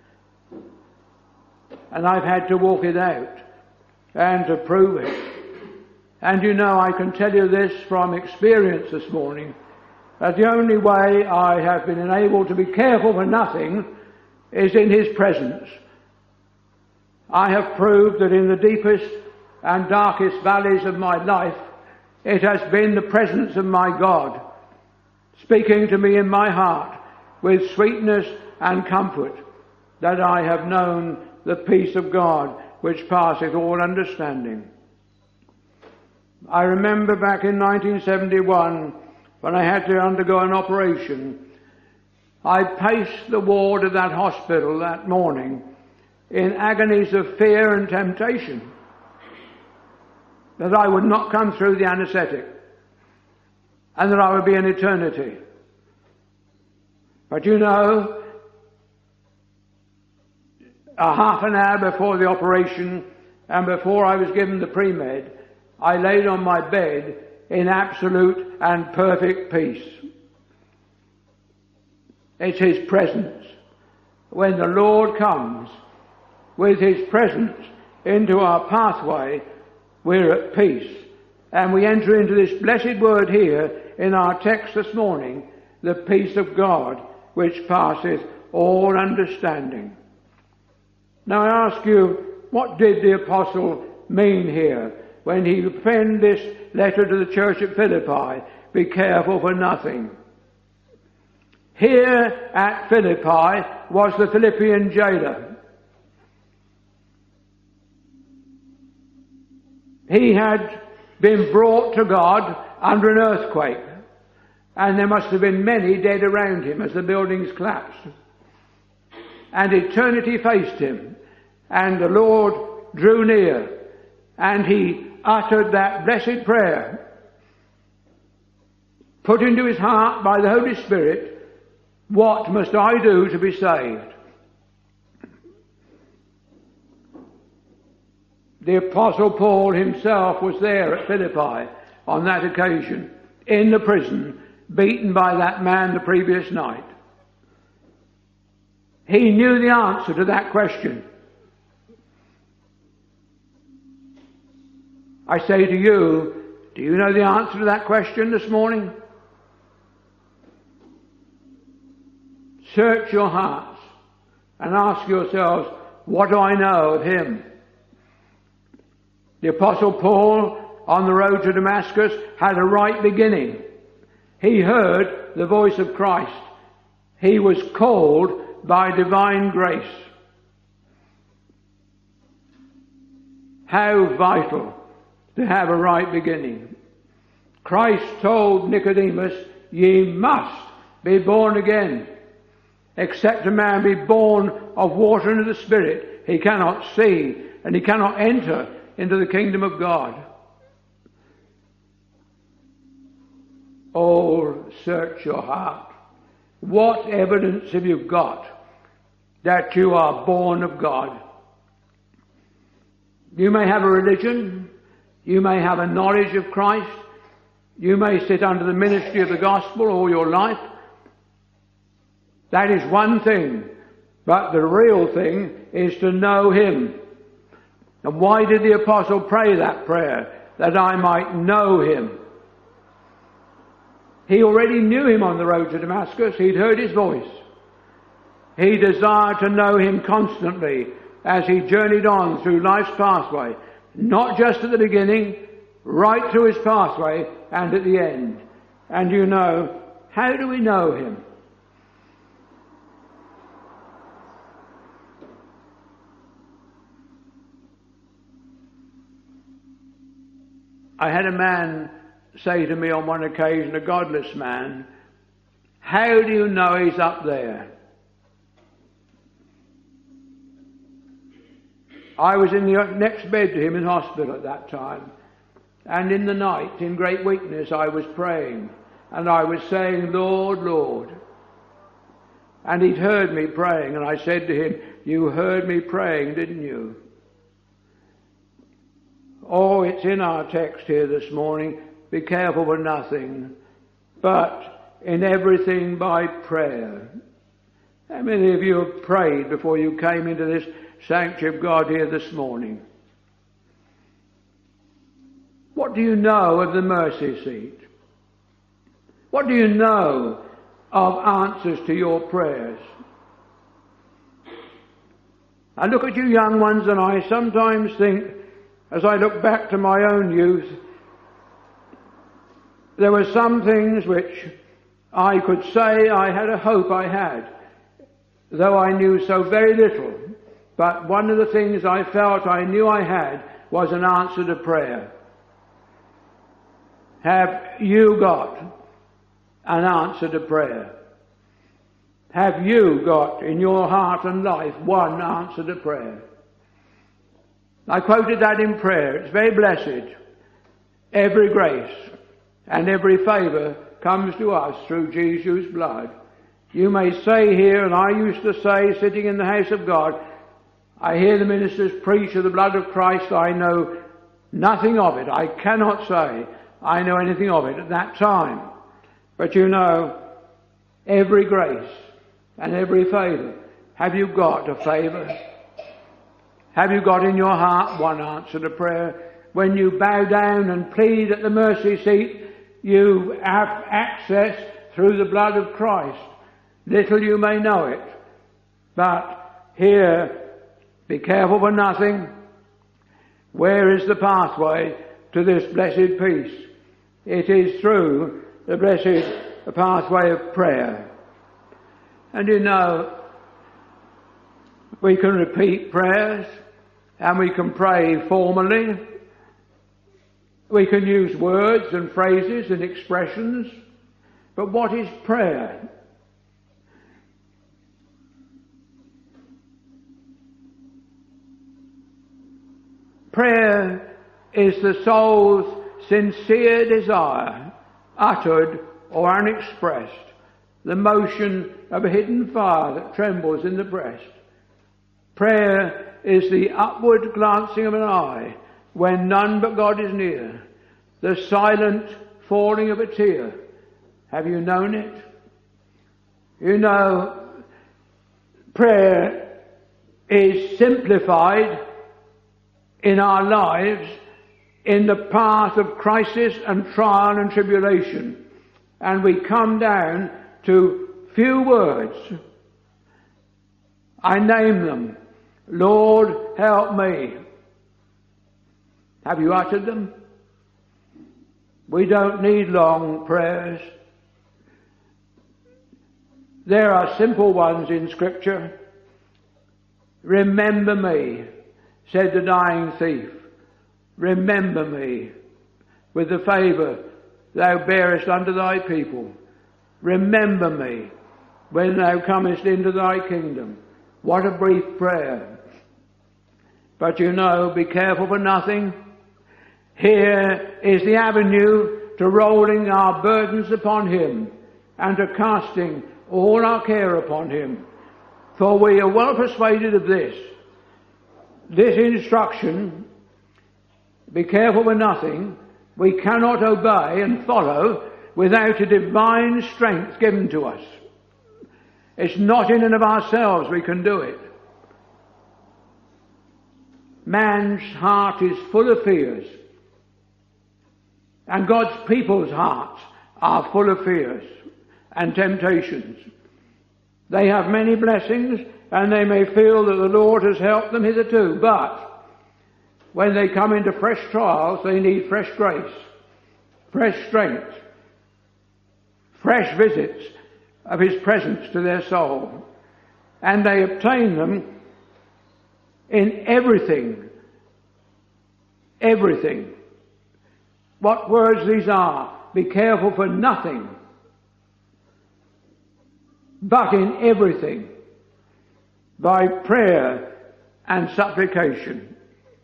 And I've had to walk it out and to prove it. And you know, I can tell you this from experience this morning, that the only way I have been enabled to be careful for nothing is in His presence. I have proved that in the deepest and darkest valleys of my life, it has been the presence of my God speaking to me in my heart with sweetness and comfort, that I have known the peace of God which passeth all understanding. I remember back in 1971, when I had to undergo an operation, I paced the ward of that hospital that morning in agonies of fear and temptation that I would not come through the anaesthetic and that I would be in eternity. But you know, a half an hour before the operation and before I was given the pre-med, I laid on my bed in absolute and perfect peace. It's His presence. When the Lord comes with His presence into our pathway, we're at peace. And we enter into this blessed word here in our text this morning, the peace of God which passeth all understanding. Now I ask you, what did the apostle mean here when he penned this letter to the church at Philippi? Be careful for nothing. Here at Philippi was the Philippian jailer. He had been brought to God under an earthquake, and there must have been many dead around him as the buildings collapsed. And eternity faced him, and the Lord drew near, and he uttered that blessed prayer, put into his heart by the Holy Spirit, what must I do to be saved? The Apostle Paul himself was there at Philippi on that occasion, in the prison, beaten by that man the previous night. He knew the answer to that question. I say to you, do you know the answer to that question this morning? Search your hearts and ask yourselves, what do I know of Him? The Apostle Paul, on the road to Damascus, had a right beginning. He heard the voice of Christ. He was called by divine grace. How vital to have a right beginning. Christ told Nicodemus, ye must be born again. Except a man be born of water and of the Spirit, he cannot see and he cannot enter into the kingdom of God. Oh, search your heart. What evidence have you got that you are born of God? You may have a religion, you may have a knowledge of Christ, you may sit under the ministry of the gospel all your life. That is one thing, but the real thing is to know Him. And why did the apostle pray that prayer? That I might know Him. He already knew Him on the road to Damascus. He'd heard His voice. He desired to know Him constantly as he journeyed on through life's pathway, not just at the beginning, right through his pathway and at the end. And you know, how do we know Him? I had a man say to me on one occasion, a godless man, "How do you know he's up there?" I was in the next bed to him in hospital at that time. And in the night, in great weakness, I was praying. And I was saying, "Lord, Lord." And he'd heard me praying. And I said to him, "You heard me praying, didn't you?" Oh, it's in our text here this morning. Be careful for nothing, but in everything by prayer. How many of you have prayed before you came into this sanctuary of God here this morning? What do you know of the mercy seat? What do you know of answers to your prayers? I look at you young ones and I sometimes think, as I look back to my own youth, there were some things which I could say I had a hope I had, though I knew so very little. But one of the things I felt I knew I had was an answer to prayer. Have you got an answer to prayer? Have you got in your heart and life one answer to prayer? I quoted that in prayer. It's very blessed. Every grace and every favour comes to us through Jesus' blood. You may say here, and I used to say, sitting in the house of God, I hear the ministers preach of the blood of Christ. I know nothing of it. I cannot say I know anything of it at that time. But you know, every grace and every favour. Have you got a favour? Have you got in your heart one answer to prayer? When you bow down and plead at the mercy seat, you have access through the blood of Christ. Little you may know it. But here, be careful for nothing. Where is the pathway to this blessed peace? It is through the blessed pathway of prayer. And you know, we can repeat prayers and we can pray formally. We can use words and phrases and expressions. But what is prayer? Prayer is the soul's sincere desire, uttered or unexpressed, the motion of a hidden fire that trembles in the breast. Prayer is the upward glancing of an eye when none but God is near, the silent falling of a tear. Have you known it? You know, prayer is simplified in our lives in the path of crisis and trial and tribulation. And we come down to few words. I name them. Lord, help me. Have you uttered them? We don't need long prayers. There are simple ones in Scripture. Remember me, said the dying thief. Remember me with the favour thou bearest unto thy people. Remember me when thou comest into thy kingdom. What a brief prayer. But you know, be careful for nothing. Here is the avenue to rolling our burdens upon him and to casting all our care upon him. For we are well persuaded of this. This instruction, be careful for nothing, we cannot obey and follow without a divine strength given to us. It's not in and of ourselves we can do it. Man's heart is full of fears. And God's people's hearts are full of fears and temptations. They have many blessings and they may feel that the Lord has helped them hitherto, but when they come into fresh trials, they need fresh grace, fresh strength, fresh visits of His presence to their soul. And they obtain them in everything what words these are. Be careful for nothing, but in everything, by prayer and supplication.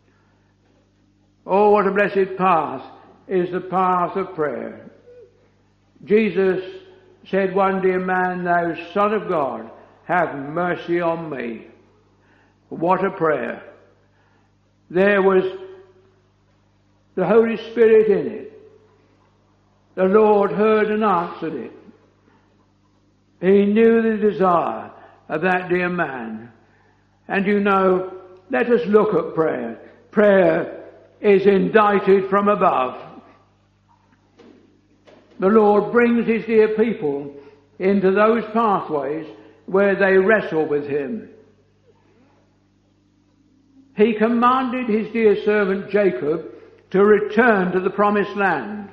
Oh, what a blessed path is the path of prayer. Jesus said one day, "Man, thou Son of God, have mercy on me." What a prayer. There was the Holy Spirit in it. The Lord heard and answered it. He knew the desire of that dear man. And you know, let us look at prayer. Prayer is indicted from above. The Lord brings his dear people into those pathways where they wrestle with him. He commanded his dear servant Jacob to return to the promised land.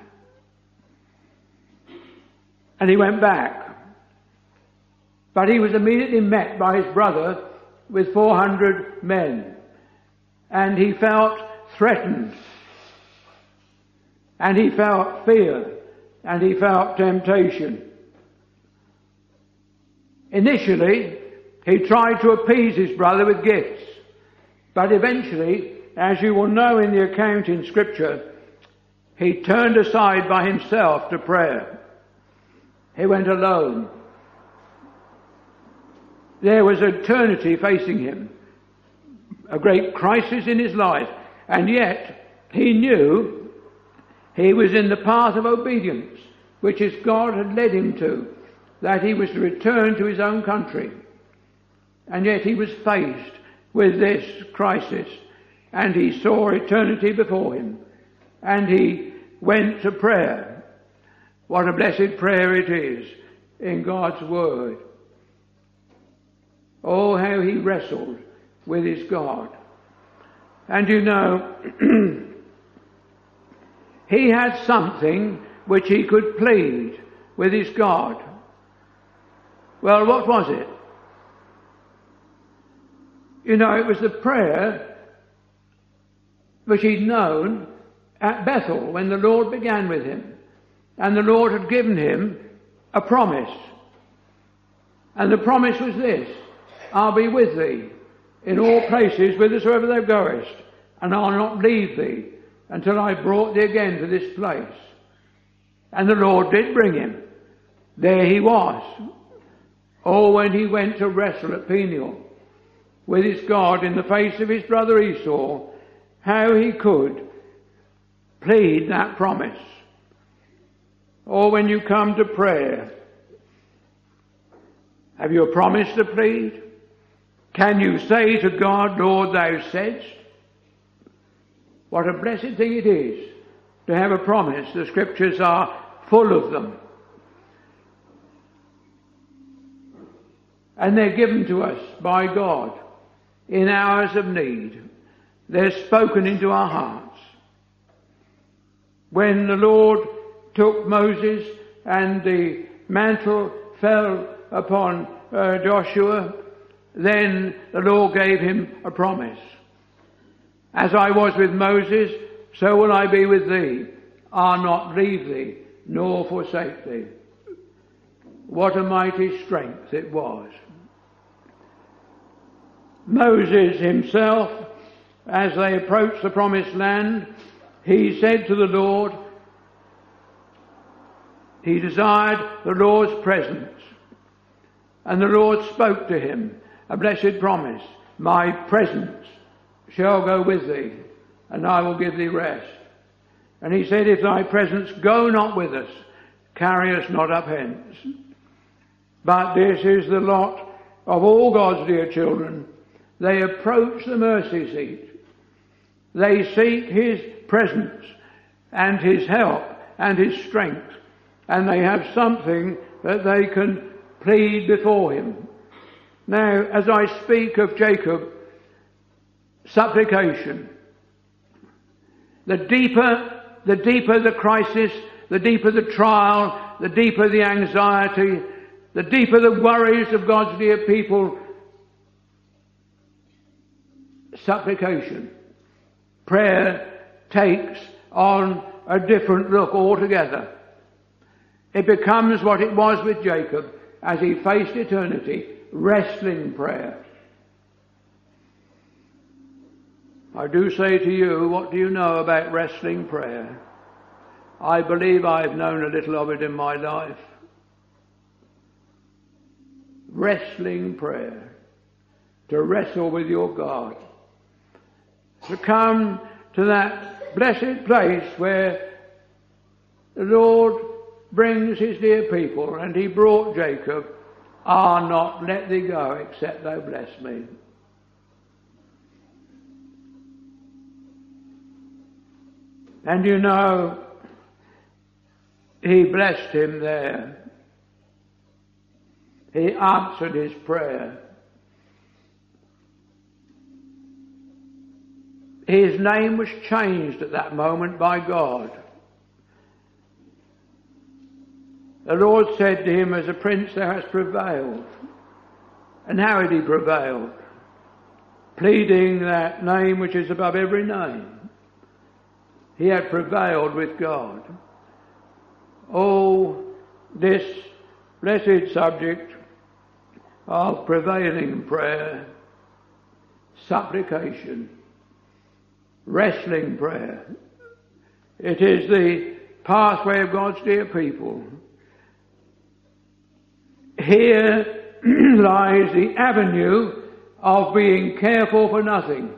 And he went back. But he was immediately met by his brother with 400 men. And he felt threatened. And he felt fear. And he felt temptation. Initially, he tried to appease his brother with gifts. But eventually, as you will know in the account in Scripture, he turned aside by himself to prayer. He went alone. There was eternity facing him, a great crisis in his life, and yet he knew he was in the path of obedience, which is God had led him to, that he was to return to his own country. And yet he was faced with this crisis, and he saw eternity before him, and he went to prayer. What a blessed prayer it is in God's Word. Oh, how he wrestled with his God. And you know, he had something which he could plead with his God. Well, what was it? You know, it was the prayer which he'd known at Bethel when the Lord began with him. And the Lord had given him a promise. And the promise was this: I'll be with thee in all places whithersoever thou goest, and I'll not leave thee until I brought thee again to this place. And the Lord did bring him. There he was. Oh, when he went to wrestle at Peniel with his God in the face of his brother Esau, how he could plead that promise. Or when you come to prayer, have you a promise to plead? Can you say to God, Lord, thou saidst? What a blessed thing it is to have a promise. The Scriptures are full of them. And they're given to us by God in hours of need. They're spoken into our hearts. When the Lord took Moses and the mantle fell upon Joshua, then the Lord gave him a promise. As I was with Moses, so will I be with thee. I'll not leave thee, nor forsake thee. What a mighty strength it was. Moses himself, as they approached the promised land, he said to the Lord, he desired the Lord's presence. And the Lord spoke to him a blessed promise: my presence shall go with thee, and I will give thee rest. And he said, if thy presence go not with us, carry us not up hence. But this is the lot of all God's dear children. They approach the mercy seat. They seek his presence and his help and his strength. And they have something that they can plead before him. Now, as I speak of Jacob, supplication, the deeper the crisis, the deeper the trial, the deeper the anxiety, the deeper the worries of God's dear people, supplication, prayer takes on a different look altogether. It becomes what it was with Jacob as he faced eternity, wrestling prayer. I do say to you, what do you know about wrestling prayer? I believe I've known a little of it in my life. Wrestling prayer. To wrestle with your God. To come to that blessed place where the Lord brings his dear people, and he brought Jacob, I'll not let thee go except thou bless me. And you know, he blessed him there. He answered his prayer. His name was changed at that moment by God. The Lord said to him, as a prince thou hast prevailed. And how had he prevailed? Pleading that name which is above every name. He had prevailed with God. Oh, this blessed subject of prevailing prayer, supplication, wrestling prayer. It is the pathway of God's dear people. Here lies the avenue of being careful for nothing.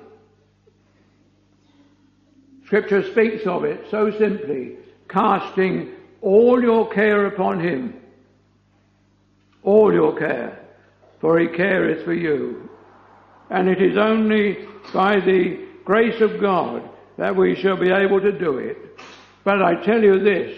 Scripture speaks of it so simply, casting all your care upon him. All your care, for he careth for you. And it is only by the grace of God that we shall be able to do it. But I tell you this,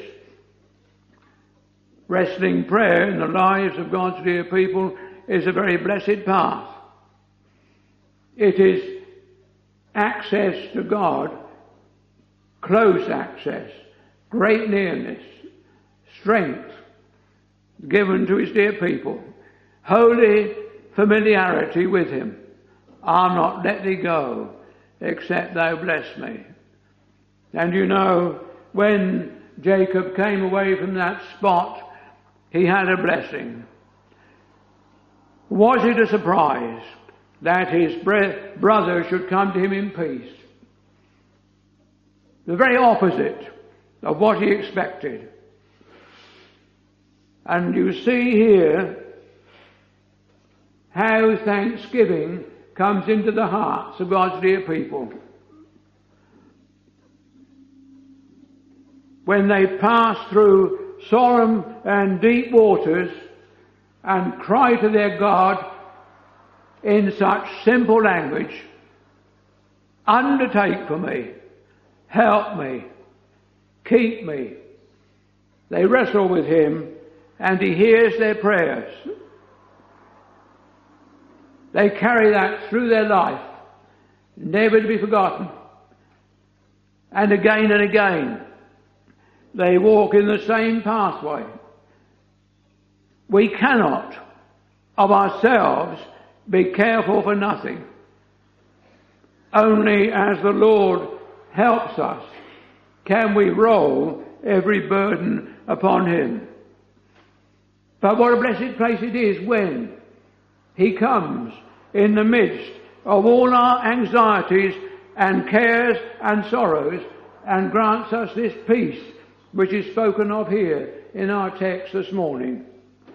wrestling prayer in the lives of God's dear people is a very blessed path. It is access to God, close access, great nearness, strength given to his dear people, holy familiarity with him. I'll not let thee go except thou bless me. And you know, when Jacob came away from that spot, he had a blessing. Was it a surprise that his brother should come to him in peace? The very opposite of what he expected. And you see here how thanksgiving comes into the hearts of God's dear people. When they pass through solemn and deep waters and cry to their God in such simple language, undertake for me, help me, keep me. They wrestle with him and he hears their prayers. They carry that through their life, never to be forgotten. And again, they walk in the same pathway. We cannot, of ourselves, be careful for nothing. Only as the Lord helps us can we roll every burden upon him. But what a blessed place it is when he comes in the midst of all our anxieties and cares and sorrows and grants us this peace which is spoken of here in our text this morning.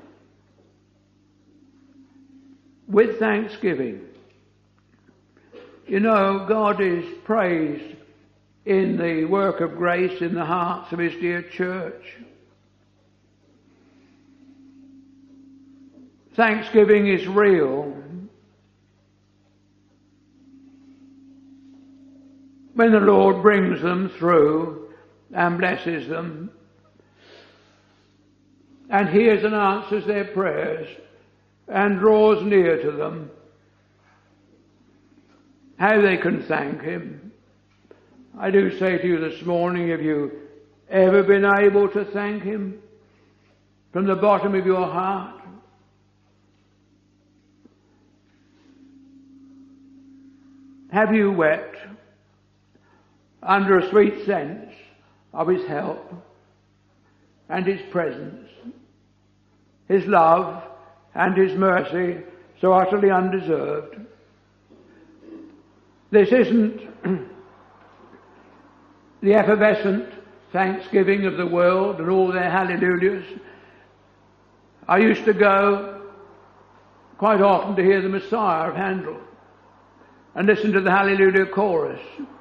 With thanksgiving. You know, God is praised in the work of grace in the hearts of his dear church. Thanksgiving is real when the Lord brings them through and blesses them and hears and answers their prayers and draws near to them. How they can thank him. I do say to you this morning, have you ever been able to thank him from the bottom of your heart? Have you wept under a sweet sense of his help and his presence, his love and his mercy so utterly undeserved. This isn't the effervescent thanksgiving of the world and all their hallelujahs. I used to go quite often to hear the Messiah of Handel and listen to the Hallelujah chorus.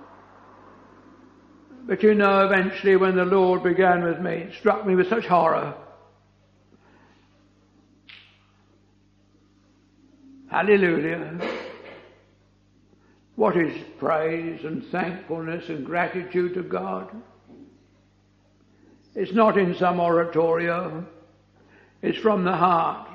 But you know, eventually when the Lord began with me, it struck me with such horror. Hallelujah. What is praise and thankfulness and gratitude to God? It's not in some oratorio. It's from the heart.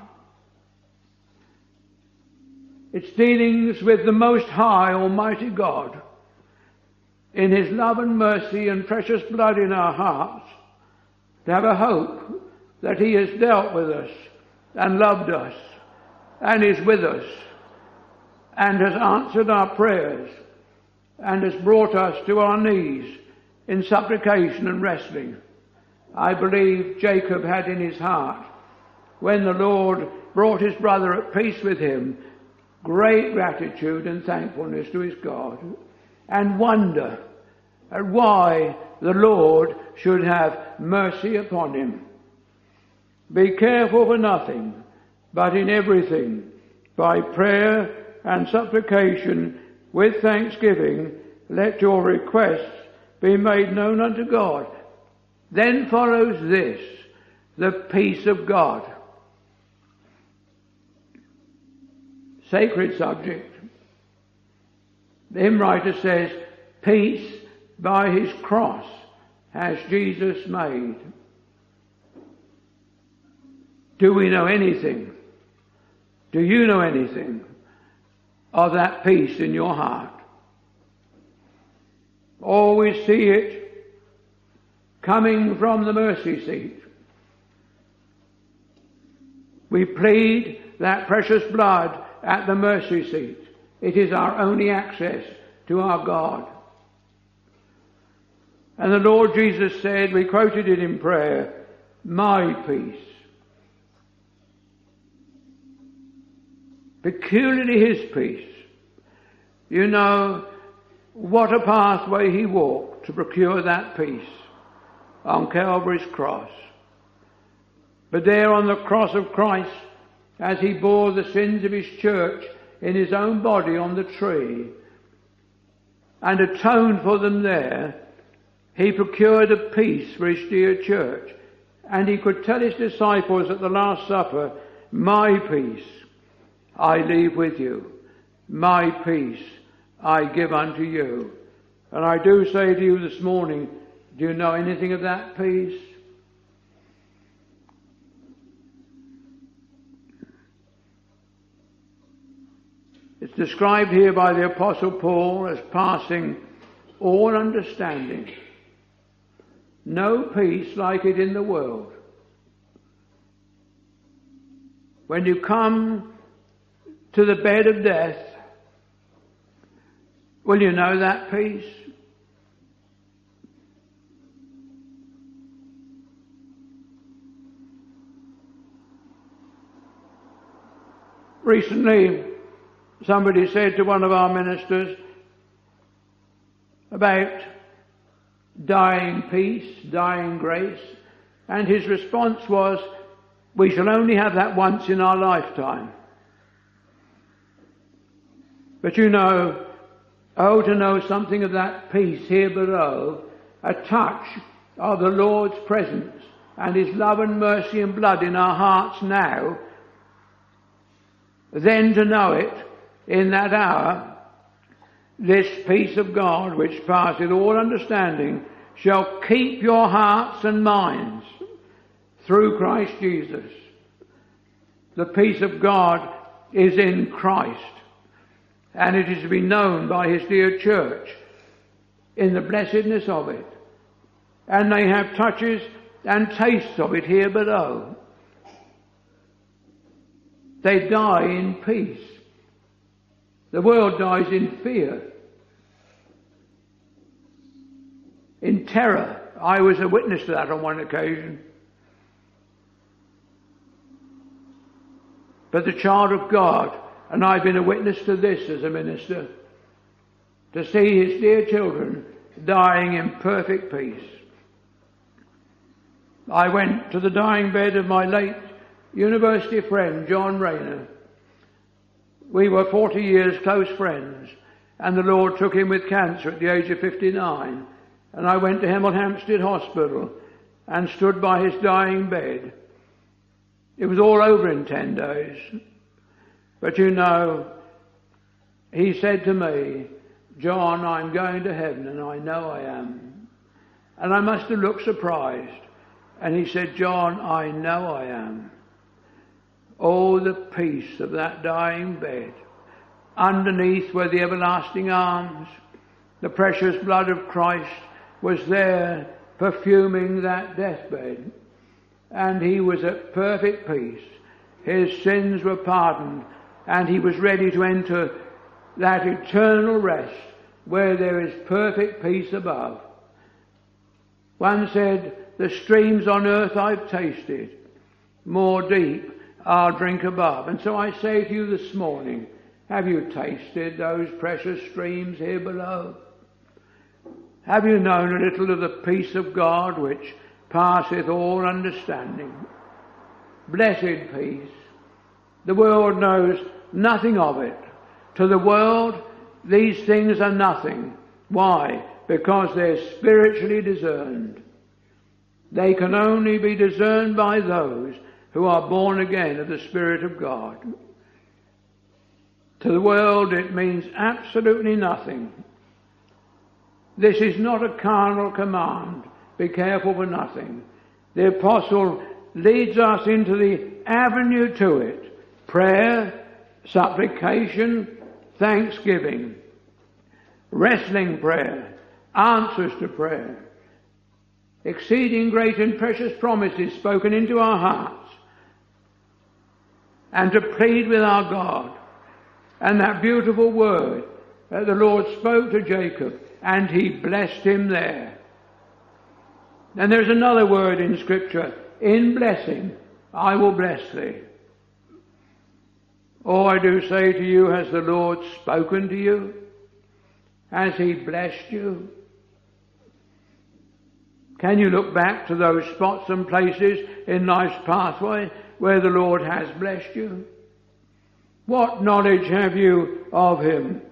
It's dealings with the Most High Almighty God in His love and mercy and precious blood in our hearts, to have a hope that He has dealt with us and loved us and is with us and has answered our prayers and has brought us to our knees in supplication and wrestling. I believe Jacob had in his heart, when the Lord brought his brother at peace with him, great gratitude and thankfulness to his God, and wonder at why the Lord should have mercy upon him. Be careful for nothing, but in everything, by prayer and supplication with thanksgiving, let your requests be made known unto God. Then follows this, the peace of God. Sacred subject. The hymn writer says, peace by his cross has Jesus made. Do we know anything? Do you know anything of that peace in your heart? Always see it coming from the mercy seat. We plead that precious blood at the mercy seat. It is our only access to our God. And the Lord Jesus said, we quoted it in prayer, my peace. Peculiarly his peace. You know, what a pathway he walked to procure that peace on Calvary's cross. But there on the cross of Christ, as he bore the sins of his church in his own body on the tree and atoned for them there, he procured a peace for his dear church. And he could tell his disciples at the Last Supper, my peace I leave with you. My peace I give unto you. And I do say to you this morning, do you know anything of that peace? It's described here by the Apostle Paul as passing all understanding. No peace like it in the world. When you come to the bed of death, will you know that peace? Recently, somebody said to one of our ministers about dying peace, dying grace, and his response was, we shall only have that once in our lifetime. But you know, oh, to know something of that peace here below, a touch of the Lord's presence and his love and mercy and blood in our hearts now, then to know it in that hour, this peace of God which passeth all understanding shall keep your hearts and minds through Christ Jesus. The peace of God is in Christ, and it is to be known by his dear church in the blessedness of it. And they have touches and tastes of it here below. They die in peace. The world dies in fear, in terror I was a witness to that on one occasion. But the child of God, and I've been a witness to this as a minister, to see his dear children dying in perfect peace. I went to the dying bed of my late university friend, John Rayner. We were 40 years close friends, and the Lord took him with cancer at the age of 59. And I went to Hemel Hempstead Hospital and stood by his dying bed. It was all over in 10 days. But you know, he said to me, "John, I'm going to heaven, and I know I am." And I must have looked surprised. And he said, "John, I know I am." Oh, the peace of that dying bed. Underneath were the everlasting arms. The precious blood of Christ was there perfuming that deathbed. And he was at perfect peace. His sins were pardoned, and he was ready to enter that eternal rest where there is perfect peace above. One said, "The streams on earth I've tasted, more deep I'll drink above." And so I say to you this morning, have you tasted those precious streams here below? Have you known a little of the peace of God which passeth all understanding? Blessed peace. The world knows nothing of it. To the world, these things are nothing. Why? Because they're spiritually discerned. They can only be discerned by those who are born again of the Spirit of God. To the world, it means absolutely nothing. This is not a carnal command. Be careful for nothing. The apostle leads us into the avenue to it. Prayer, supplication, thanksgiving, wrestling prayer, answers to prayer, exceeding great and precious promises spoken into our hearts, and to plead with our God. And that beautiful word that the Lord spoke to Jacob, and he blessed him there. And there's another word in Scripture, in blessing, I will bless thee. Oh, I do say to you, has the Lord spoken to you? Has he blessed you? Can you look back to those spots and places in life's pathway where the Lord has blessed you? What knowledge have you of him?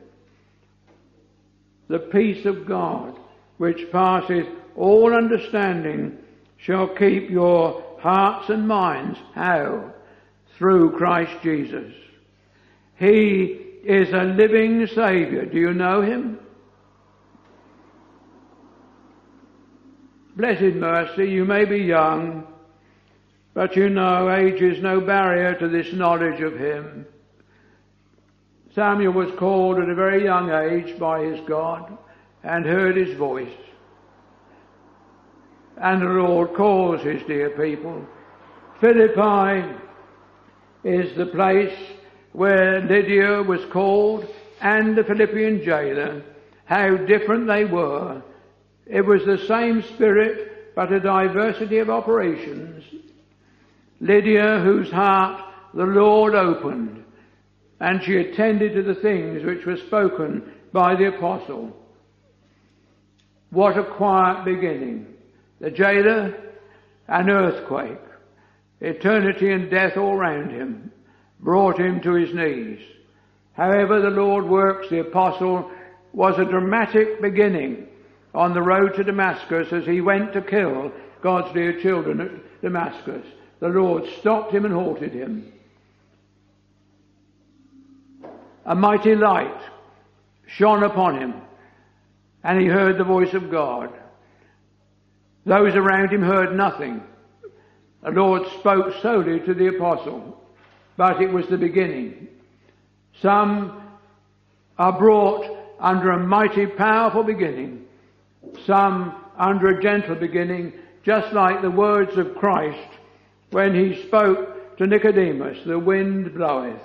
The peace of God, which passeth all understanding, shall keep your hearts and minds. How? Through Christ Jesus. He is a living Saviour. Do you know him? Blessed mercy, you may be young, but you know age is no barrier to this knowledge of him. Samuel was called at a very young age by his God and heard his voice. And the Lord calls his dear people. Philippi is the place where Lydia was called and the Philippian jailer. How different they were. It was the same spirit, but a diversity of operations. Lydia, whose heart the Lord opened, and she attended to the things which were spoken by the apostle. What a quiet beginning. The jailer, an earthquake. Eternity and death all round him brought him to his knees. However the Lord works, the apostle was a dramatic beginning on the road to Damascus as he went to kill God's dear children at Damascus. The Lord stopped him and halted him. A mighty light shone upon him, and he heard the voice of God. Those around him heard nothing. The Lord spoke solely to the apostle, but it was the beginning. Some are brought under a mighty, powerful beginning. Some under a gentle beginning, just like the words of Christ when he spoke to Nicodemus, "The wind bloweth."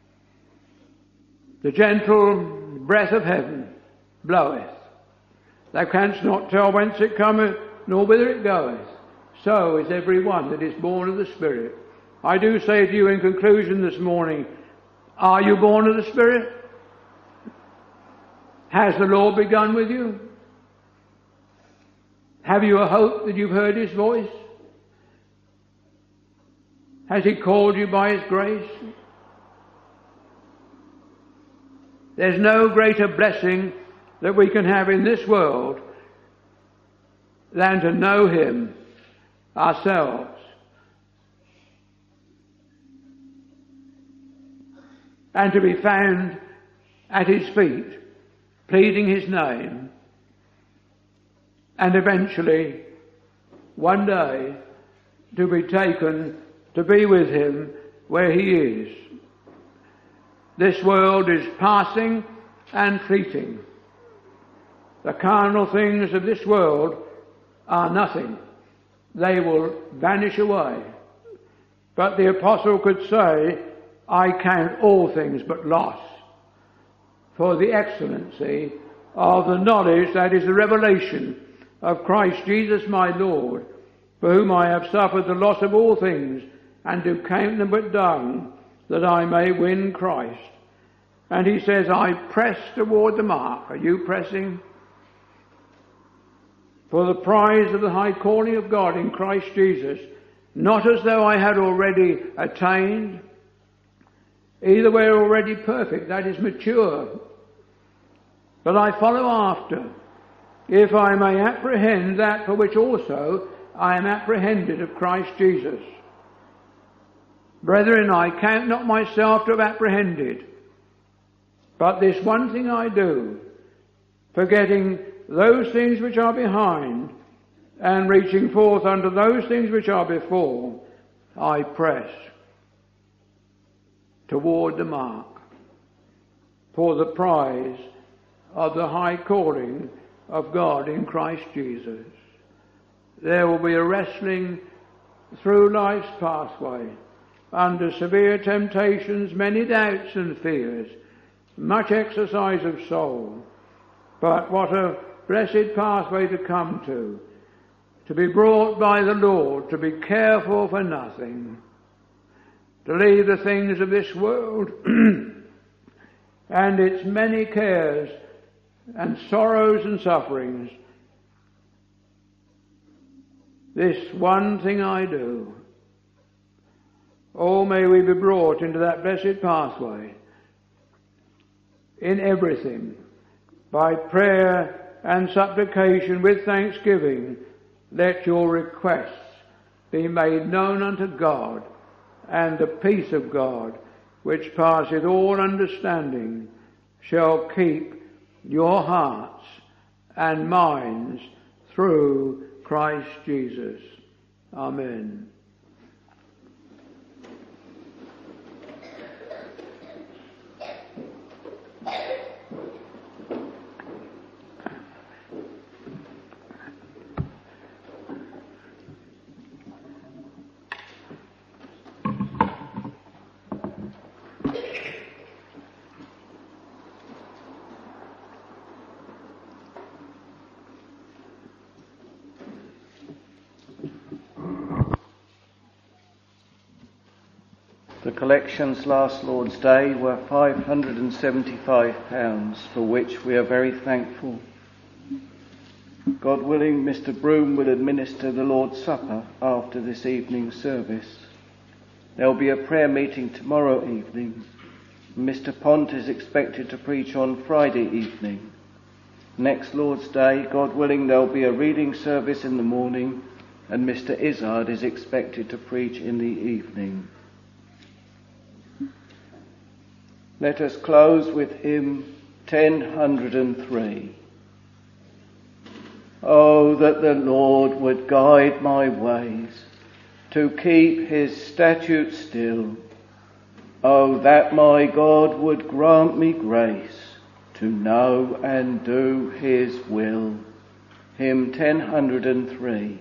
The gentle breath of heaven bloweth. Thou canst not tell whence it cometh, nor whither it goeth. So is every one that is born of the Spirit. I do say to you in conclusion this morning, are you born of the Spirit? Has the Lord begun with you? Have you a hope that you've heard His voice? Has He called you by His grace? There's no greater blessing that we can have in this world than to know Him ourselves. And to be found at His feet, pleading His name, and eventually, one day, to be taken to be with Him where He is. This world is passing and fleeting. The carnal things of this world are nothing. They will vanish away. But the apostle could say, I count all things but loss for the excellency of the knowledge, that is the revelation of Christ Jesus my Lord, for whom I have suffered the loss of all things, and do count them but dung, that I may win Christ. And he says, I press toward the mark. Are you pressing? For the prize of the high calling of God in Christ Jesus, not as though I had already attained. Either we're already perfect, that is mature. But I follow after, if I may apprehend that for which also I am apprehended of Christ Jesus. Brethren, I count not myself to have apprehended, but this one thing I do, forgetting those things which are behind, and reaching forth unto those things which are before, I press toward the mark for the prize of the high calling of God in Christ Jesus. There will be a wrestling through life's pathway, under severe temptations, many doubts and fears, much exercise of soul. But what a blessed pathway to come to be brought by the Lord, to be careful for nothing, to leave the things of this world and its many cares and sorrows and sufferings. This one thing I do. Oh, may we be brought into that blessed pathway in everything, by prayer and supplication with thanksgiving. Let your requests be made known unto God, and the peace of God, which passeth all understanding, shall keep your hearts and minds through Christ Jesus. Amen. The collections last Lord's Day were £575, for which we are very thankful. God willing, Mr. Broom will administer the Lord's Supper after this evening's service. There will be a prayer meeting tomorrow evening. Mr. Pont is expected to preach on Friday evening. Next Lord's Day, God willing, there will be a reading service in the morning, and Mr. Izzard is expected to preach in the evening. Let us close with hymn 1003. Oh, that the Lord would guide my ways, to keep his statutes still. Oh, that my God would grant me grace, to know and do his will. Hymn 1003.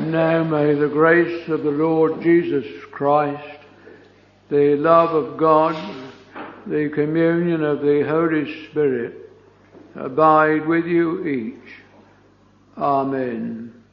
And now may the grace of the Lord Jesus Christ, the love of God, the communion of the Holy Spirit abide with you each. Amen.